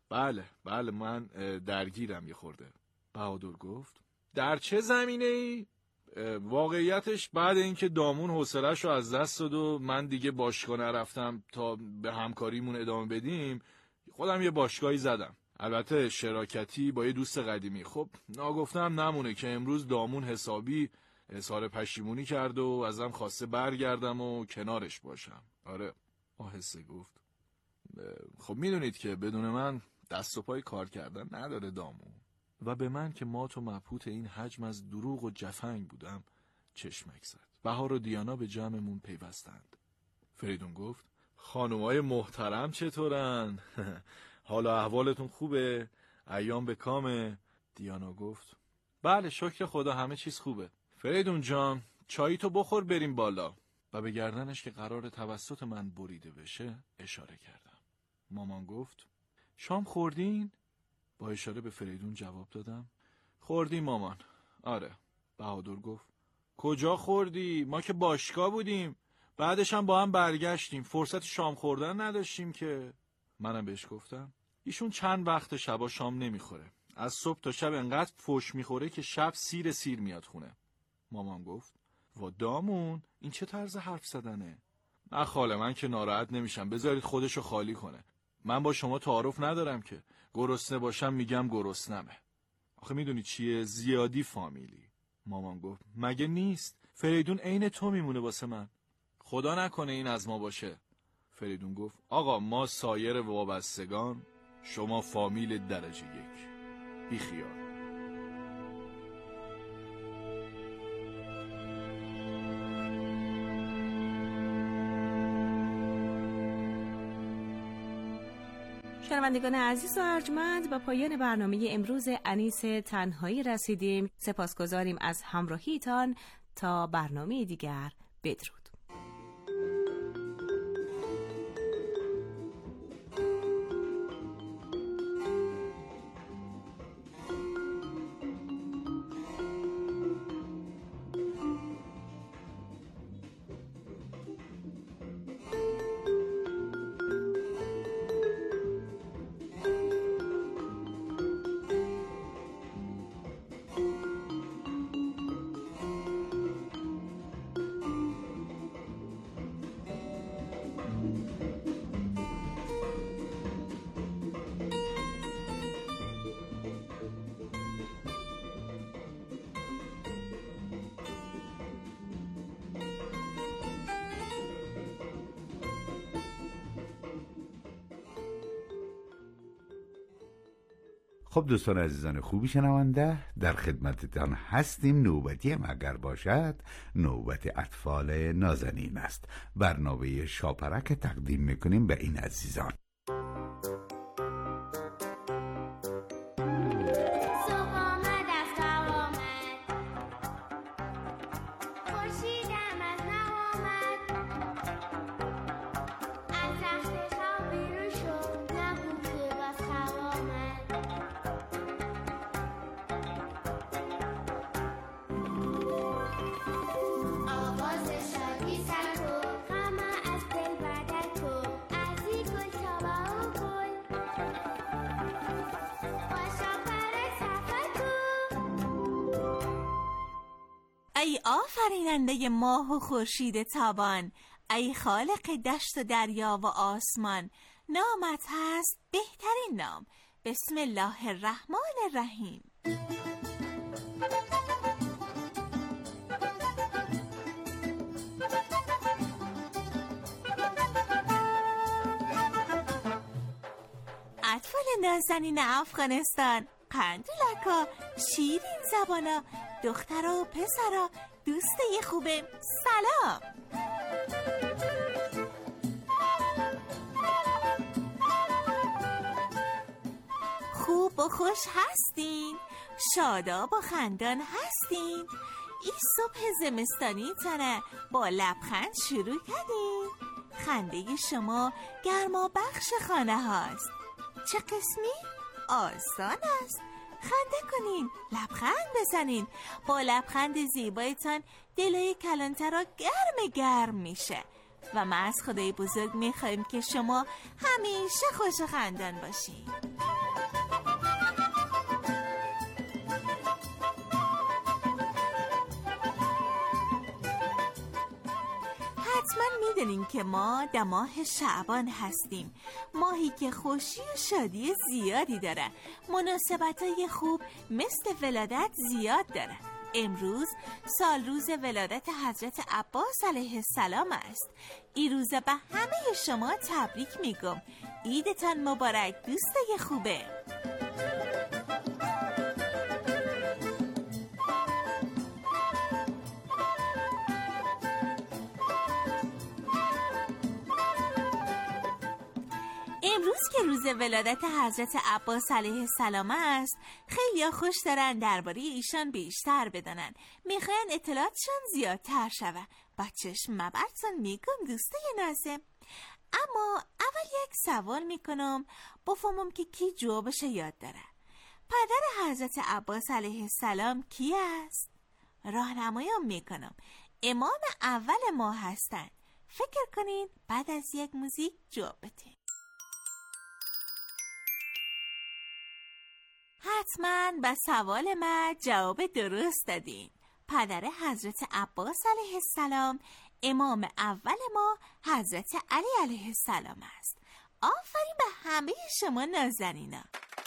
بله من درگیرم یه خورده. بهادر گفت در چه زمینه ای؟ واقعیتش بعد اینکه دامون حوصله‌شو از دست داد و من دیگه باشگاه نرفتم تا به همکاریمون ادامه بدیم، خودم یه باشگاهی زدم، البته شراکتی با یه دوست قدیمی. خب ناگفتم نمونه که امروز دامون حسابی اظهار پشیمونی کرد و ازم خواسته برگردم و کنارش باشم. آره آهسته گفت خب میدونید که بدون من دست و پای کار کردن نداره دامون، و به من که مات و مبهوت این حجم از دروغ و جفنگ بودم چشمک زد. بهار و دیانا به جمعمون پیوستند. فریدون گفت خانومای محترم چطورن؟ حال و احوالتون خوبه؟ ایام به کامه؟ دیانا گفت بله شکر خدا همه چیز خوبه. فریدون جان چایی تو بخور بریم بالا. و به گردنش که قرار توسط من بریده بشه اشاره کردم. مامان گفت شام خوردین؟ با اشاره به فریدون جواب دادم خوردیم مامان. آره. بهادر گفت کجا خوردی؟ ما که باشگاه بودیم، بعدش هم با هم برگشتیم، فرصت شام خوردن نداشتیم که. منم بهش گفتم ایشون چند وقت شبا شام نمیخوره، از صبح تا شب انقدر فوش میخوره که شب سیر میاد خونه. مامان گفت و دامون این چه طرز حرف زدنه؟ نه خاله من که ناراحت نمیشم، بذارید خودشو خالی کنه. من با شما تعارف ندارم که، گرسنه باشم میگم گرسنمه. آخه میدونی چیه؟ زیادی فامیلی. مامان گفت مگه نیست؟ فریدون عین تو میمونه واسه من. خدا نکنه این از ما باشه. فریدون گفت آقا ما سایر وابستگان، شما فامیل درجه 1. بی خیال. شنوندگان عزیز و ارجمند، با پایان برنامه امروز انیس تنهایی رسیدیم. سپاسگزاریم از همراهیتان. تا برنامه دیگر بدرود. خب دوستان عزیزان خوبی شنونده، در خدمتتان هستیم. نوبتی هم اگر باشد نوبت اطفال نازنین است. برنامه شاپرک تقدیم میکنیم به این عزیزان. ای آفریننده ماه و خورشید تابان، ای خالق دشت و دریا و آسمان، نامت هست بهترین نام، بسم الله الرحمن الرحیم. اطفال نازنین افغانستان، قندولکا، شیرین زبانا، دخترا و پسرا، دوستای خوبم، سلام. خوب و خوش هستین؟ شاداب و خندان هستین؟ این صبح زمستانی تنه با لبخند شروع کردین؟ خنده شما گرما بخش خانه هاست. چه قسمی؟ آسان است. خنده کنین، لبخند بزنین. با لبخند زیبایتان دلای کلانترا گرم میشه. و ما از خدای بزرگ میخوایم که شما همیشه خوش و خندان باشین. حتما میدونین که ما در ماه شعبان هستیم، ماهی که خوشی و شادی زیادی داره. مناسبت‌های خوب مثل ولادت زیاد داره. امروز سال روز ولادت حضرت عباس علیه السلام است. این روز به همه شما تبریک میگم. عیدتان مبارک دوستای خوبه. امروز که روز ولادت حضرت عباس علیه السلام است، خیلی خوش دارن درباره ایشان بیشتر بدانن. میخواین اطلاعاتشان زیادتر شوه. با چشم مبرتون میگم دوستای نازم. اما اول یک سوال میکنم بفهمم که کی جوابش یاد داره. پدر حضرت عباس علیه السلام کی است؟ راهنماییم میکنم. امام اول ما هستند. فکر کنین بعد از یک موزیک جواب بدین. حتما به سوال من جواب درست دادین. پدر حضرت عباس علیه السلام امام اول ما حضرت علی علیه السلام است. آفرین به همه شما نازنینا.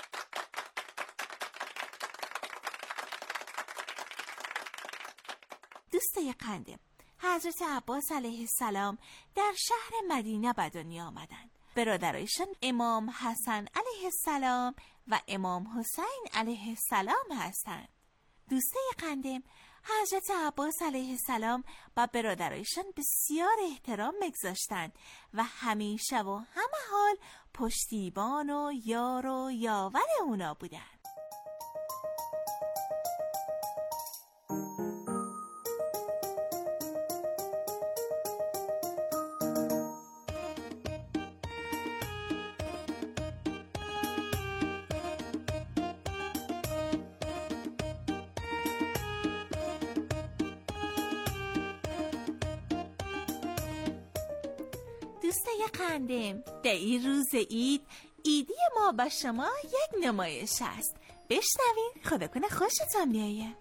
دوستای قندم، حضرت عباس علیه السلام در شهر مدینه به دنیا آمدند. برادرایشان امام حسن علیه السلام و امام حسین علیه السلام هستند. دوستای قندم، حضرت عباس علیه السلام و برادرایشان بسیار احترام می‌گذاشتند و همیشه و همه حال پشتیبان و یار و یاور اونا بودند. دوستای قندم، در این روز عیدی ما با شما یک نمایش است. بشنوین، خدا کنه خوشتان بیایه.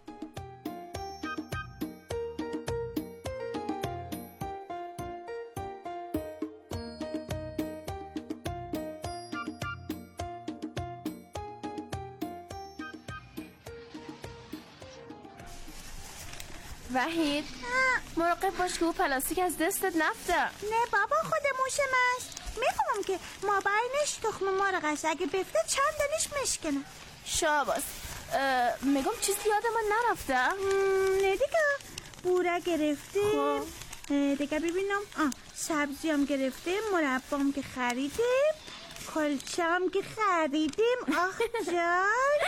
وحید، مراقب باش که او پلاستیک از دستت نفته. نه بابا، خود موشمش. میفهمم که ما باینش تخم مرغ است. اگه بفته چند دانش میشکنه. شاباس. میگم چیزی یادم نرفته. نه دیگه، بوره گرفته. دیگه ببینم. سبزی هم گرفته، مربام که خریدیم، کلچه هم که خریدیم. آخ جان.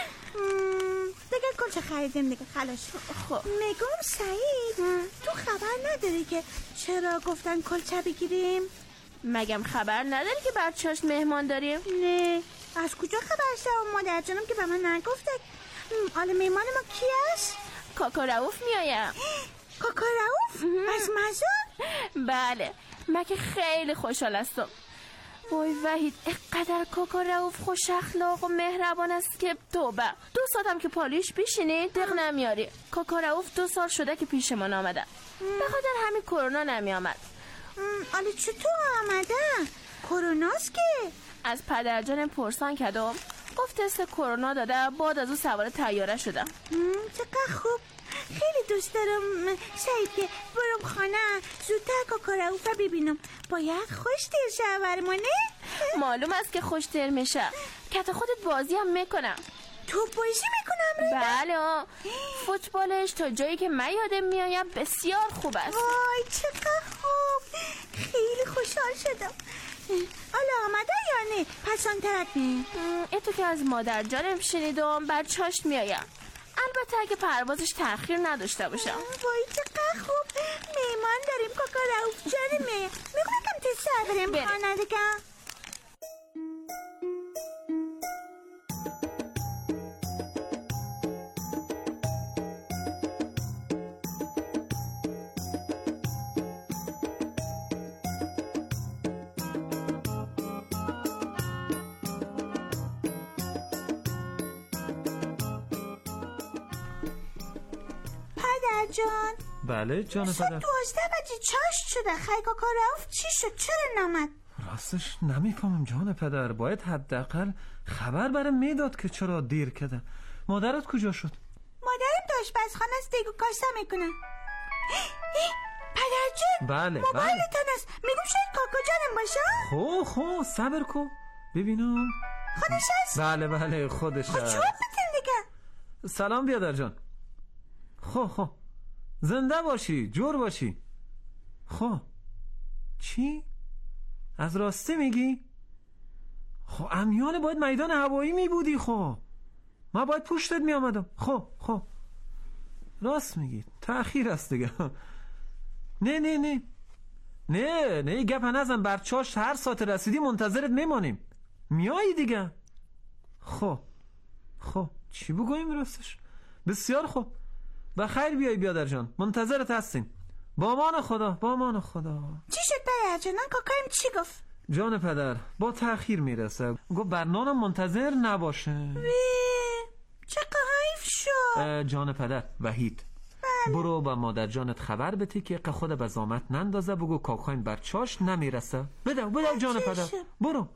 دیگه کلچه خریدیم دیگه، خلاص. خب میگم سعید، تو خبر نداری که چرا گفتن کلچه بگیریم؟ مگم خبر نداری که بچه‌اش مهمان داریم؟ نه، از کجا خبر شد؟ مادر جانم که به من نگفته. حالا مهمان ما کی است؟ کاکا رؤوف میایم. کاکا رؤوف؟ از مزار؟ بله، من که خیلی خوشحال هستم. وای وحید، اقدر کاکا رؤوف خوش اخلاق و مهربان است که توبه. 2 ساعتم که پالیش بشینی دق نمیاری. کاکا رؤوف 2 سال شده که پیشمان آمده. به خاطر همین کرونا نمی آمد. حالا چطور آمده؟ کروناست که؟ از پدرجان پرسان کردم، گفت تست کرونا داده، بعد از او سوار طیاره شده. چقدر خوب. خیلی دوست دارم سعید که برم خانه زودتر کاکا رؤوف ببینم. باید خوشتر شه برمانه. معلوم است که خوشتر میشه. که تا خودت بازی هم میکنم. تو بازی میکنم؟ بله، فوتبالش تا جایی که من یادم میایم بسیار خوب است. وای چقدر خوب. خیلی خوشحال شدم. حالا آمده یا نه؟ پس آن طرف نه؟ تو که از مادر جانم شنیدم بچه‌اش میایم. البته اگه پروازش تأخیر نداشته باشه. وای چقدر خوب. میمان داریم کاکا رؤوف جانمه. میگم کم تست بریم خانه دیگه. جان بله جان پدر. 12 بجه چاش شده. خیلی کاکا رفت چی شد؟ چرا نامد؟ راستش نمیفهمم جان پدر. باید حداقل خبر برام میداد که چرا دیر کرده. مادرت کجا شد؟ مادرم تو آشپزخانه است دیگه کاسه میکنه. پدر جون بله موبایلتان است. میگم شاید کاکا جانم باشه. خو صبر کن ببینم. خودش است؟ بله خودش است. جواب بتین دیگه. سلام بیادر جان. خو زنده باشی، جور باشی. خو چی؟ از راسته میگی؟ خو امیال باید میدان هوایی میبودی. خو ما باید پشتت میامدم. خو راست میگی، تأخیر است دیگه. نه گپ نزن. برچاش هر ساعت رسیدی منتظرت میمانیم. میایی دیگه. خو چی بگویم راستش؟ بسیار خوب، بخیر بیای بیادر جان، منتظرت هستیم. با امان خدا. چی شد پدر جان؟ کاکایم چی گفت؟ جان پدر با تأخیر میرسه. گفت برنامه منتظر نباشه. چقدر حیف شد. جان پدر وحید برو با مادر جانت خبر بده که خود به زامت نندازه. بگو کاکایم برچاش نمیرسه. بدو جان پدر برو.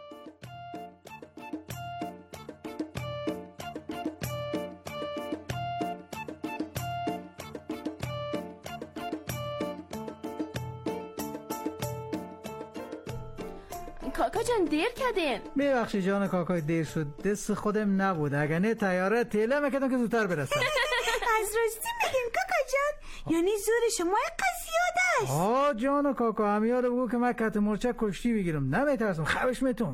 کاکا جان دیر کردین. میبخشی جان کاکای دیر شد. دست خودم نبود. اگر نه تیاره تیله میکردم که زودتر برسم. از راستی میگین کاکا جان؟ یعنی زور شما قضیات است؟ آه جان کاکا همیار بگو که من کت مرچه کشتی بگیرم. نمیترسم خوش میتونم.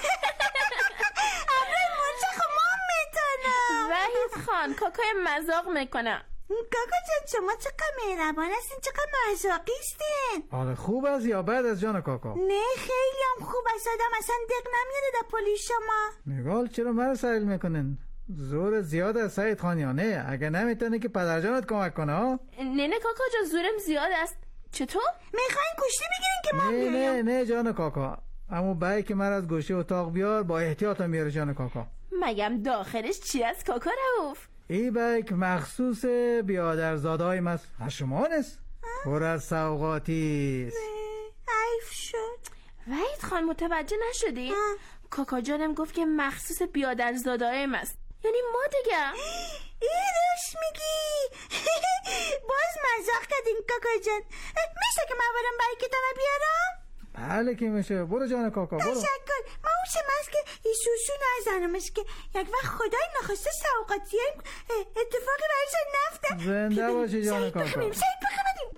امروی مرچه خمام میتونم. وحید خان کاکای مذاق میکنه. کاکا جان شما چقدر مهربان هستین، چقدر مذاقیستین. حالا خوب است یا بد از جان کاکا؟ نه خیلی هم خوب است. آدم اصلا دق نمیاره در پلی شما. نگال چرا مرا سهل میکنن؟ زور زیاد از سعید خانیانه. اگه نمیتونه که پدرجانت کمک کنه ها؟ نه کاکا جان زورم زیاد است. چطور؟ میخواین کشتی بگیرین که ما بیایم؟ نه جان کاکا. اما بایی که من از گوشه اتاق بیار با احتیاط میاره جان کاکا. مگم داخلش چی است کاکا رؤوف؟ ای بیک مخصوص بیادرزاده های مست شما نیست. پر از سوغاتی است. حیف شد. وحید خان متوجه نشدی؟ کاکا جانم گفت که مخصوص بیادرزاده های مست، یعنی ما دیگه. ایرش میگی؟ باز مزاق کردین کاکا جان. میشه که من برم برای کتانه بیارم؟ بله که میشه. برو جان کاکا برو. تشکر. ما اوشم است که ایسوسو نزنمش که یک وقت خدای نخواسته سوقاتی اتفاقی برایشان نفته. زنده باشی جان کاکا. سعید بخمدیم.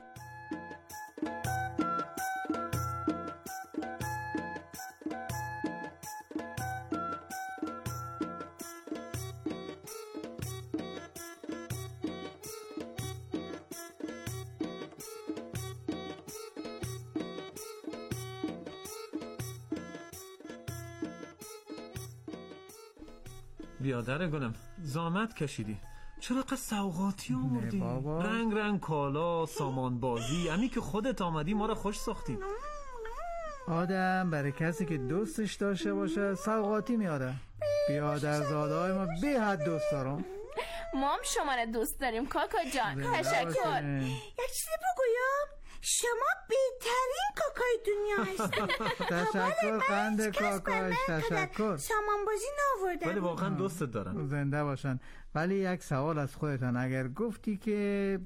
بیادر گلم زامت کشیدی. چرا قد سوغاتی آوردی؟ رنگ کالا، سامان بازی. امی که خودت آمدی ما را خوش ساختی. آدم برای کسی که دوستش داشته باشه سوغاتی میاره. بیادرزاده های ما بی حد دوست دارم. ما هم شما را دوست داریم کاکا جان. تشکر. یک چیزی بگویم؟ شما بهترین کاکای دنیا هستید. تشکر قند کاکاش. تشکر. سامان بازی ناوردم. ولی واقعا دوستت دارم. زنده باشن. ولی یک سوال از خودتان. اگر گفتی که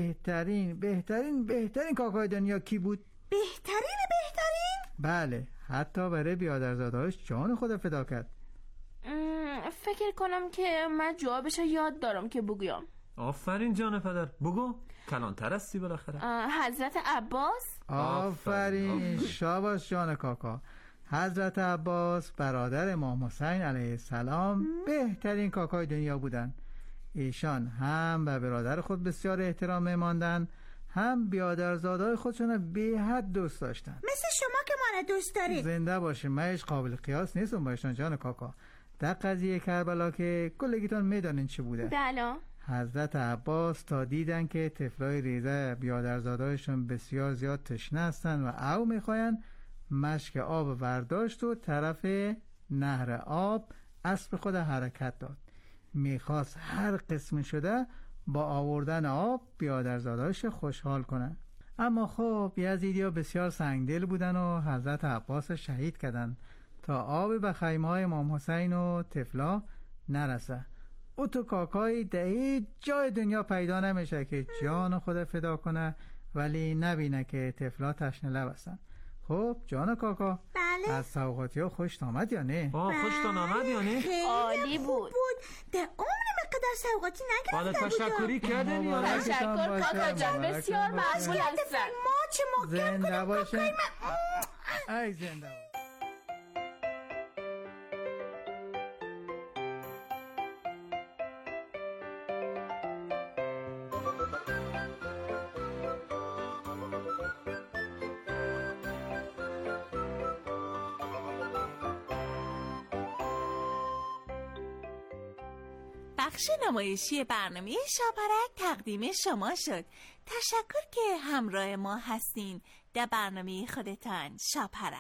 بهترین کاکای دنیا کی بود؟ بهترین؟ بله حتی برای بیادرزادهاش جان خود فدا کرد. فکر کنم که من جوابش یاد دارم که بگویم. آفرین جان پدر بگو. کلانتر هستی بالاخره. حضرت عباس. آفرین. شاباش جان کاکا. حضرت عباس برادر امام حسین علیه السلام بهترین کاکای دنیا بودن. ایشان هم به برادر خود بسیار احترام می‌ماندن، هم بیادرزاده‌های خودشون به حد دوست داشتن. مثل شما که ما را دوست دارید. زنده باشین. من هیچ قابل قیاس نیستم با ایشان جان کاکا. در قضیه کربلا که کلگیتون میدانین چی بوده. بله. حضرت عباس تا دیدن که طفلای ریزه بیادرزادهایشون بسیار زیاد تشنه هستن و او میخواین، مشک آب ورداشت و طرف نهر آب اسب خود حرکت داد. میخواست هر قسم شده با آوردن آب بیادرزاداش خوشحال کنن. اما خب یزیدیا بسیار سنگدل بودن و حضرت عباس شهید کردن تا آب به خیمه‌های امام حسین و طفلا نرسه. او تو کاکای دهی جای دنیا پیدا نمیشه که جان خود فدا کنه ولی نبینه که طفلا تشنه لب هستن. خب جان کاکا، بله. از سوغاتی ها خوشت آمد یا نه؟ خوشتان آمد یا نه؟ عالی بود. در عمر مقدار سوغاتی نگرفته بود. تشکری کردین یا نه؟ تشکر کاکا جان، بسیار مشغول هستن. ما چه موقعیم زنده کنم باشه. کاکای ای زنده باشه. بخش نمایشی برنامه شاپرک تقدیم شما شد. تشکر که همراه ما هستین در برنامه خودتان شاپرک.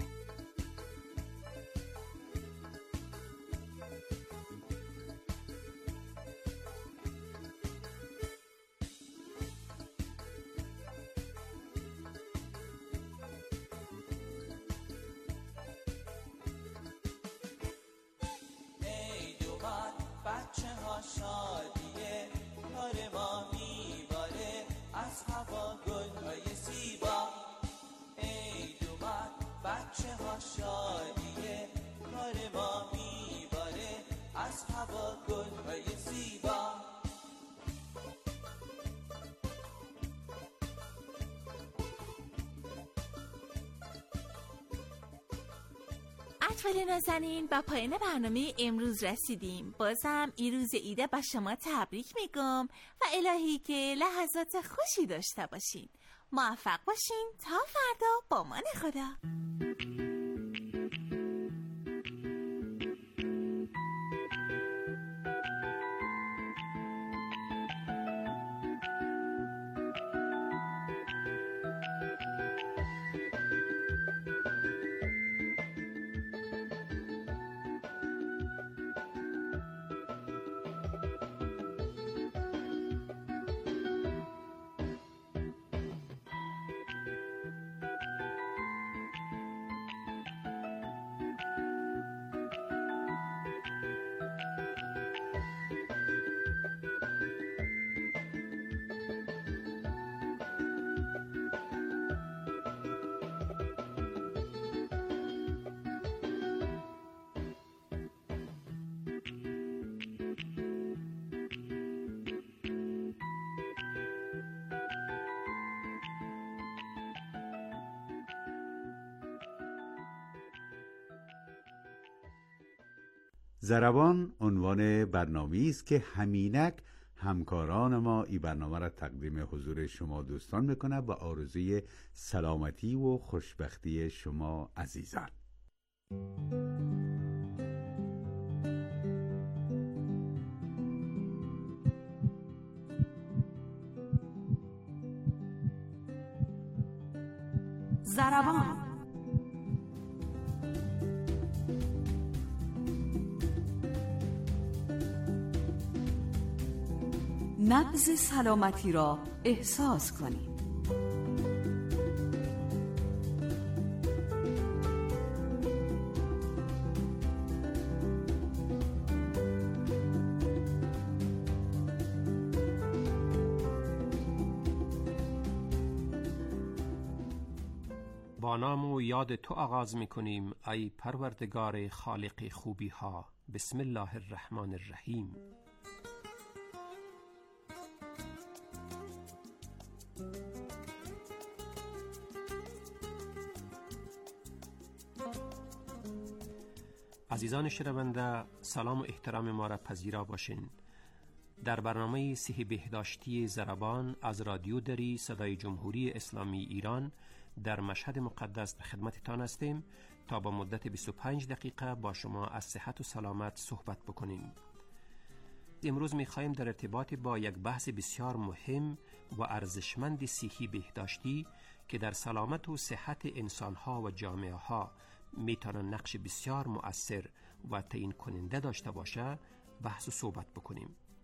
بچه ها شادیه، کار ما میباره از هوا گلهای زیبا. عید اومد بچه ها شادیه، کار ما میباره از هوا گلهای زیبا. اطفال نازنین با پایان برنامه امروز رسیدیم. بازم این روز ایده با شما تبریک میگم و الهی که لحظات خوشی داشته باشین. موفق باشین تا فردا با امان خدا. ضربان عنوان برنامه‌ای است که همینک همکاران ما این برنامه را تقدیم حضور شما دوستان میکنه با آرزوی سلامتی و خوشبختی شما عزیزان. ضربان نبض سلامتی را احساس کنید. با نام و یاد تو آغاز می‌کنیم ای پروردگار خالق خوبی ها. بسم الله الرحمن الرحیم. عزیزان شنونده، سلام و احترام ما را پذیرا باشین. در برنامه صحی بهداشتی ضربان از رادیو دری صدای جمهوری اسلامی ایران در مشهد مقدس در خدمتتان هستیم تا با مدت 25 دقیقه با شما از صحت و سلامت صحبت بکنیم. امروز می‌خوایم در ارتباط با یک بحث بسیار مهم و ارزشمند صحی بهداشتی که در سلامت و صحت انسان‌ها و جامعه‌ها میتونه نقش بسیار مؤثر و تعیین کننده داشته باشه بحث و صحبت بکنیم.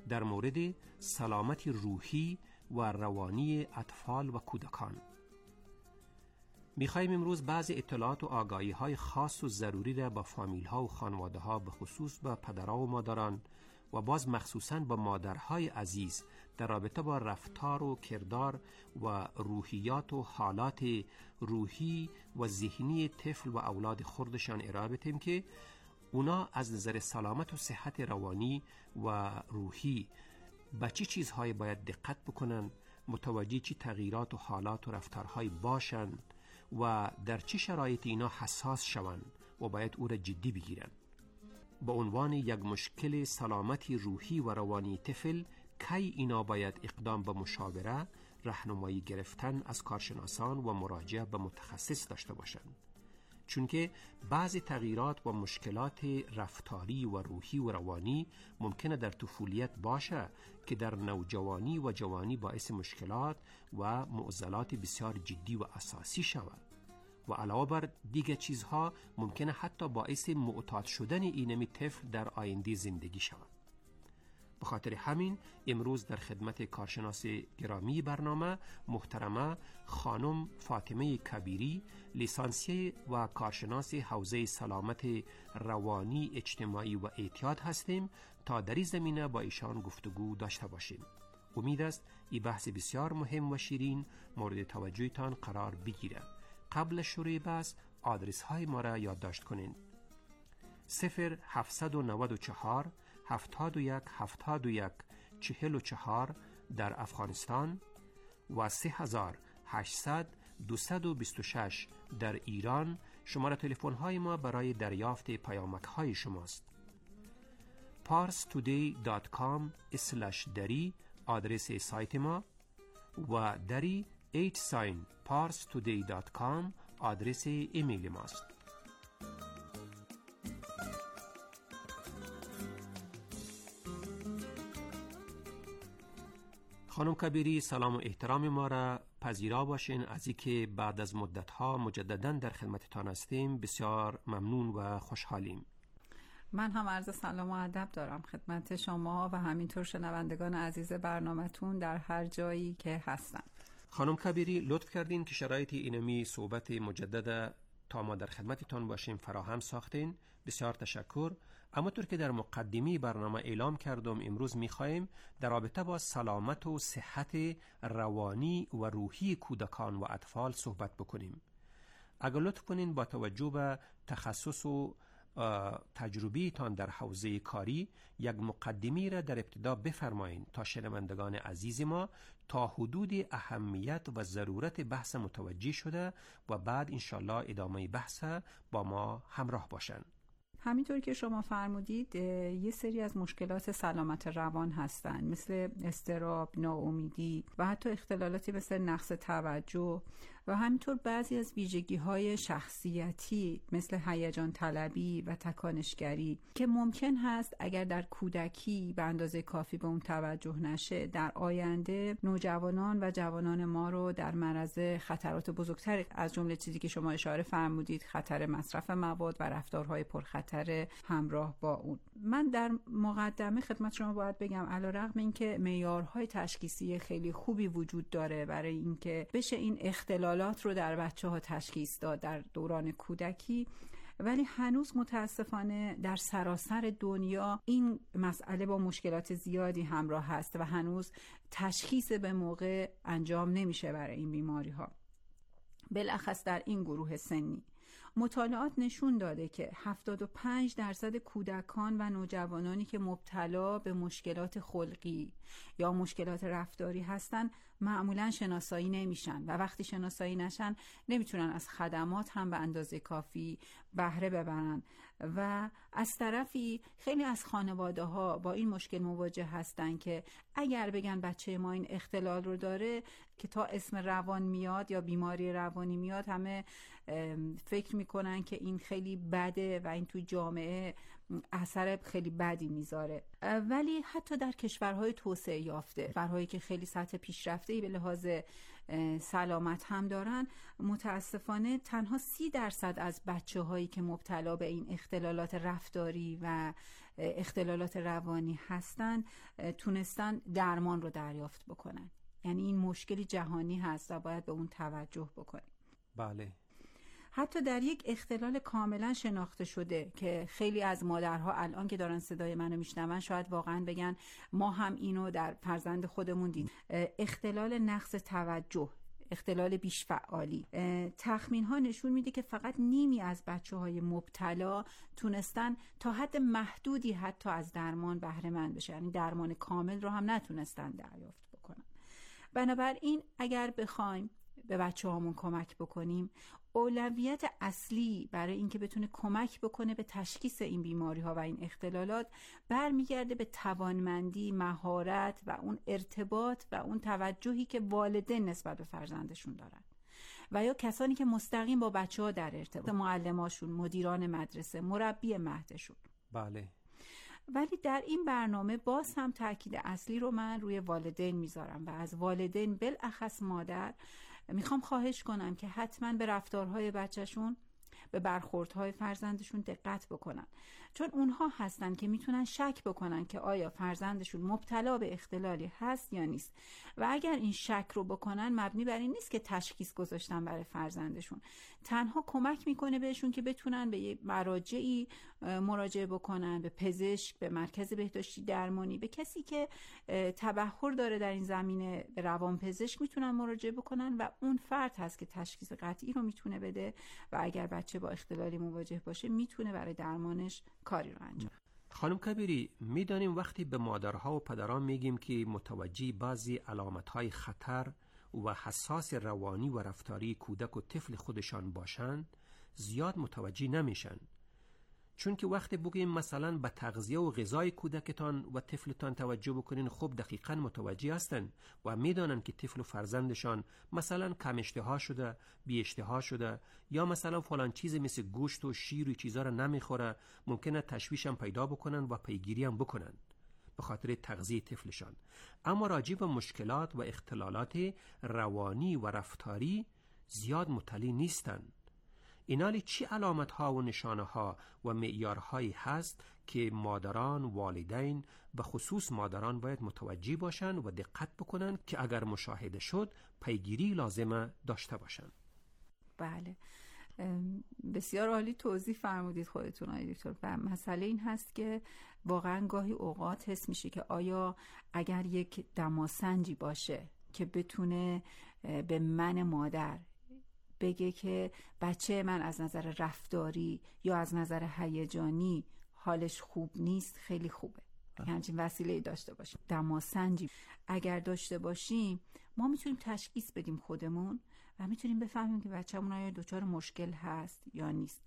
در مورد سلامت روحی و روانی اطفال و کودکان. می‌خوایم امروز بعضی اطلاعات و آگاهی‌های خاص و ضروری را با فامیل‌ها و خانواده‌ها به خصوص با پدرها و مادران و باز مخصوصاً با مادرهای عزیز در رابطه با رفتار و کردار و روحیات و حالات روحی و ذهنی طفل و اولاد خردشان ارائه بدیم که اونا از نظر سلامت و صحت روانی و روحی به چه چیزهای باید دقت بکنن، متوجه چه تغییرات و حالات و رفتارهای باشن و در چه شرایط اینا حساس شوند و باید او را جدی بگیرن. با عنوان یک مشکل سلامتی روحی و روانی طفل کی اینا باید اقدام به مشاوره، راهنمایی گرفتن از کارشناسان و مراجعه به متخصص داشته باشند. چون که بعضی تغییرات و مشکلات رفتاری و روحی و روانی ممکنه در طفولیت باشه که در نوجوانی و جوانی باعث مشکلات و معضلات بسیار جدی و اساسی شود و علاوه بر دیگر چیزها ممکنه حتی باعث معتاد شدن اینمی طفل در آینده زندگی شود. به خاطر همین امروز در خدمت کارشناس گرامی برنامه محترمه خانم فاطمه کبیری، لیسانسیه و کارشناس حوزه سلامت روانی اجتماعی و اعتیاد هستیم تا در این زمینه با ایشان گفتگو داشته باشیم. امید است این بحث بسیار مهم و شیرین مورد توجهتان قرار بگیره. قبل شروع بحث آدرس های ما را یادداشت کنین: 0794 71 71 44 در افغانستان و 3800 226 در ایران شماره تلفن های ما برای دریافت پیامک های شماست. parstoday.com/dari آدرس سایت ما و dari @parstoday.com آدرس ایمیل ماست. خانم کبیری، سلام و احترام ما را پذیرا باشین. از اینکه بعد از مدت‌ها مجدداً در خدمتتان هستیم بسیار ممنون و خوشحالیم. من هم عرض سلام و ادب دارم خدمت شما و همینطور شنوندگان عزیز برنامه‌تون در هر جایی که هستن. خانم کبیری، لطف کردین که شرایط اینمی صحبت مجدد تا ما در خدمتتان باشیم فراهم ساختین. بسیار تشکر. اما طور که در مقدمه برنامه اعلام کردم امروز می‌خوایم در رابطه با سلامت و صحت روانی و روحی کودکان و اطفال صحبت بکنیم. اگر لطف کنین با توجه به تخصص و تجربه تان در حوزه کاری یک مقدمه را در ابتدا بفرمایین تا شنوندگان عزیز ما تا حدود اهمیت و ضرورت بحث متوجه شده و بعد انشالله ادامه بحث با ما همراه باشند. همینطور که شما فرمودید یه سری از مشکلات سلامت روان هستن، مثل اضطراب، ناامیدی و حتی اختلالاتی مثل نقص توجه و همینطور بعضی از ویژگی‌های شخصیتی مثل هیجان طلبی و تکانشگری که ممکن هست اگر در کودکی به اندازه کافی به اون توجه نشه در آینده نوجوانان و جوانان ما رو در معرض خطرات بزرگتر از جمله چیزی که شما اشاره فرمودید، خطر مصرف مواد و رفتارهای پرخطر همراه با اون. من در مقدمه خدمت شما باید بگم علیرغم اینکه معیارهای تشخیصی خیلی خوبی وجود داره برای اینکه بشه این اختلالات رو در بچه‌ها تشخیص داد در دوران کودکی، ولی هنوز متاسفانه در سراسر دنیا این مسئله با مشکلات زیادی همراه هست و هنوز تشخیص به موقع انجام نمیشه برای این بیماری ها، بالاخص در این گروه سنی. مطالعات نشون داده که 75% کودکان و نوجوانانی که مبتلا به مشکلات خلقی یا مشکلات رفتاری هستن معمولا شناسایی نمیشن و وقتی شناسایی نشن نمیتونن از خدمات هم به اندازه کافی بهره ببرن و از طرفی خیلی از خانواده ها با این مشکل مواجه هستن که اگر بگن بچه ما این اختلال رو داره که تا اسم روان میاد یا بیماری روانی میاد همه فکر میکنن که این خیلی بده و این توی جامعه اثر خیلی بدی میذاره. ولی حتی در کشورهای توسعه یافته، کشورهایی که خیلی سطح پیشرفته‌ای به لحاظ سلامت هم دارن، متاسفانه تنها 30% از بچه‌هایی که مبتلا به این اختلالات رفتاری و اختلالات روانی هستن تونستن درمان رو دریافت بکنن. یعنی این مشکلی جهانی هست و باید به اون توجه بکنیم. بله. حتی در یک اختلال کاملا شناخته شده که خیلی از مادرها الان که دارن صدای منو میشنون شاید واقعا بگن ما هم اینو در فرزند خودمون دیدیم، اختلال نقص توجه، اختلال بیش فعالی. تخمین ها نشون میده که فقط نیمی از بچه های مبتلا تونستن تا حد محدودی حتی از درمان بهره مند بشن، یعنی درمان کامل رو هم نتونستن دریافت بکنن. بنابراین اگر بخوایم به بچه هامون کمک بکنیم، اولویت اصلی برای اینکه بتونه کمک بکنه به تشخیص این بیماری ها و این اختلالات برمیگرده به توانمندی، مهارت و اون ارتباط و اون توجهی که والدین نسبت به فرزندشون دارن و یا کسانی که مستقیم با بچه ها در ارتباط، معلماشون، مدیران مدرسه، مربی مهدشون. بله. ولی در این برنامه باز هم تاکید اصلی رو من روی والدین میذارم و از والدین بالاخص مادر میخوام خواهش کنم که حتما به رفتارهای بچهشون، به برخوردهای فرزندشون دقت بکنن، چون اونها هستن که میتونن شک بکنن که آیا فرزندشون مبتلا به اختلالی هست یا نیست و اگر این شک رو بکنن مبنی بر این نیست که تشخیص گذاشتن برای فرزندشون، تنها کمک میکنه بهشون که بتونن به یه مراجعی مراجعه بکنن، به پزشک، به مرکز بهداشتی درمانی، به کسی که تبحر داره در این زمینه، به روانپزشک میتونن مراجعه بکنن و اون فرد هست که تشخیص قطعی رو میتونه بده و اگر بچه با اختلالی مواجه باشه میتونه برای درمانش کاری رو انجام. خانم کبیری، میدانیم وقتی به مادرها و پدران میگیم که متوجه بعضی علامتهای خطر و حساس روانی و رفتاری کودک و طفل خودشان باشند زیاد متوجه نمیشن، چون که وقتی بگیم مثلا به تغذیه و غذای کودکتان و طفلتان توجه بکنین، خب دقیقاً متوجه هستن و میدانن که طفل و فرزندشان مثلا کم اشتها شده، بی اشتها شده یا مثلا فلان چیز مثل گوشت و شیر و چیزا را نمیخوره، ممکنه تشویشم پیدا بکنن و پیگیری هم بکنن به خاطر تغذیه طفلشان. اما راجع به مشکلات و اختلالات روانی و رفتاری زیاد مطلع نیستن. اینالی چی علامت‌ها و نشانه‌ها و معیارهایی هست که مادران، والدین به خصوص مادران باید متوجه باشن و دقت بکنن که اگر مشاهده شد پیگیری لازمه داشته باشن؟ بله، بسیار عالی توضیح فرمودید خودتون آقای دکتر. و مسئله این هست که واقعا گاهی اوقات حس میشه که آیا اگر یک دماسنجی باشه که بتونه به من مادر بگه که بچه من از نظر رفتاری یا از نظر هیجانی حالش خوب نیست، خیلی خوبه همچین وسیله داشته باشیم. دماسنجی اگر داشته باشیم ما میتونیم تشخیص بدیم خودمون و میتونیم بفهمیم که بچه‌مون آیا دچار مشکل هست یا نیست.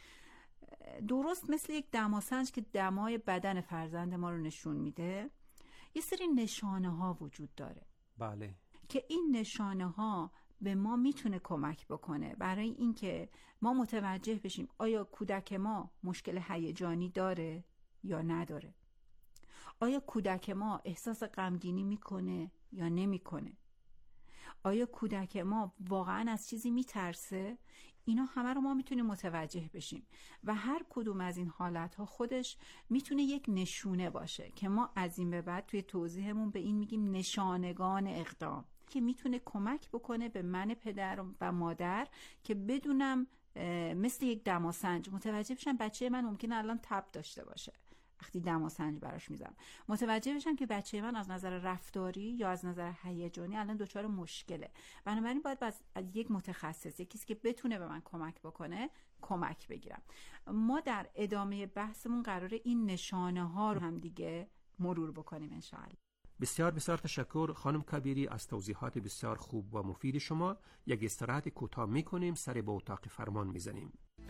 درست مثل یک دماسنج که دمای بدن فرزند ما رو نشون میده، یه سری نشانه ها وجود داره. بله. که این نشانه ها به ما میتونه کمک بکنه برای اینکه ما متوجه بشیم آیا کودک ما مشکل هیجانی داره یا نداره، آیا کودک ما احساس غمگینی میکنه یا نمیکنه، آیا کودک ما واقعا از چیزی میترسه. اینا همه رو ما میتونیم متوجه بشیم و هر کدوم از این حالتها خودش میتونه یک نشونه باشه که ما از این به بعد توی توضیحمون به این میگیم نشانگان اقدام، که میتونه کمک بکنه به من پدر و مادر که بدونم مثل یک دماسنج متوجه بشم بچه من ممکنه الان تب داشته باشه، وقتی دماسنج براش میذارم متوجه بشم که بچه من از نظر رفتاری یا از نظر هیجانی الان دچار مشکله. بنابراین باید از یک متخصص، یک کسی که بتونه به من کمک بکنه کمک بگیرم. ما در ادامه بحثمون قراره این نشانه ها رو هم دیگه مرور بکنیم انشاءالله. بسیار بسیار تشکر خانم کبیری از توضیحات بسیار خوب و مفید شما. یک استراحت کوتاه میکنیم، سر به اتاق فرمان میزنیم.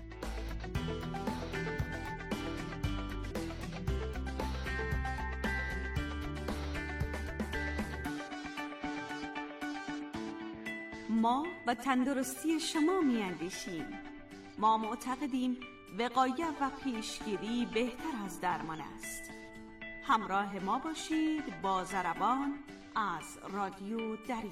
ما و تندرستی شما میاندیشیم. ما معتقدیم وقایت و پیشگیری بهتر از درمان است. همراه ما باشید با ضربان از رادیو دری.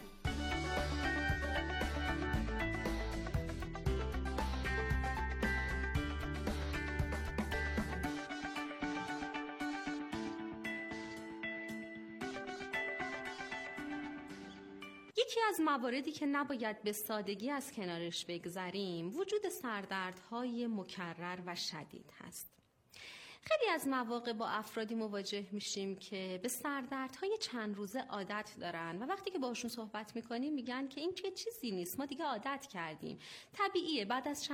یکی از مواردی که نباید به سادگی از کنارش بگذریم وجود سردردهای مکرر و شدید هست. خیلی از مواقع با افرادی مواجه میشیم که به سردردهای چند روزه عادت دارن و وقتی که باشون صحبت میکنیم میگن که این چیزی نیست، ما دیگه عادت کردیم، طبیعیه، بعد از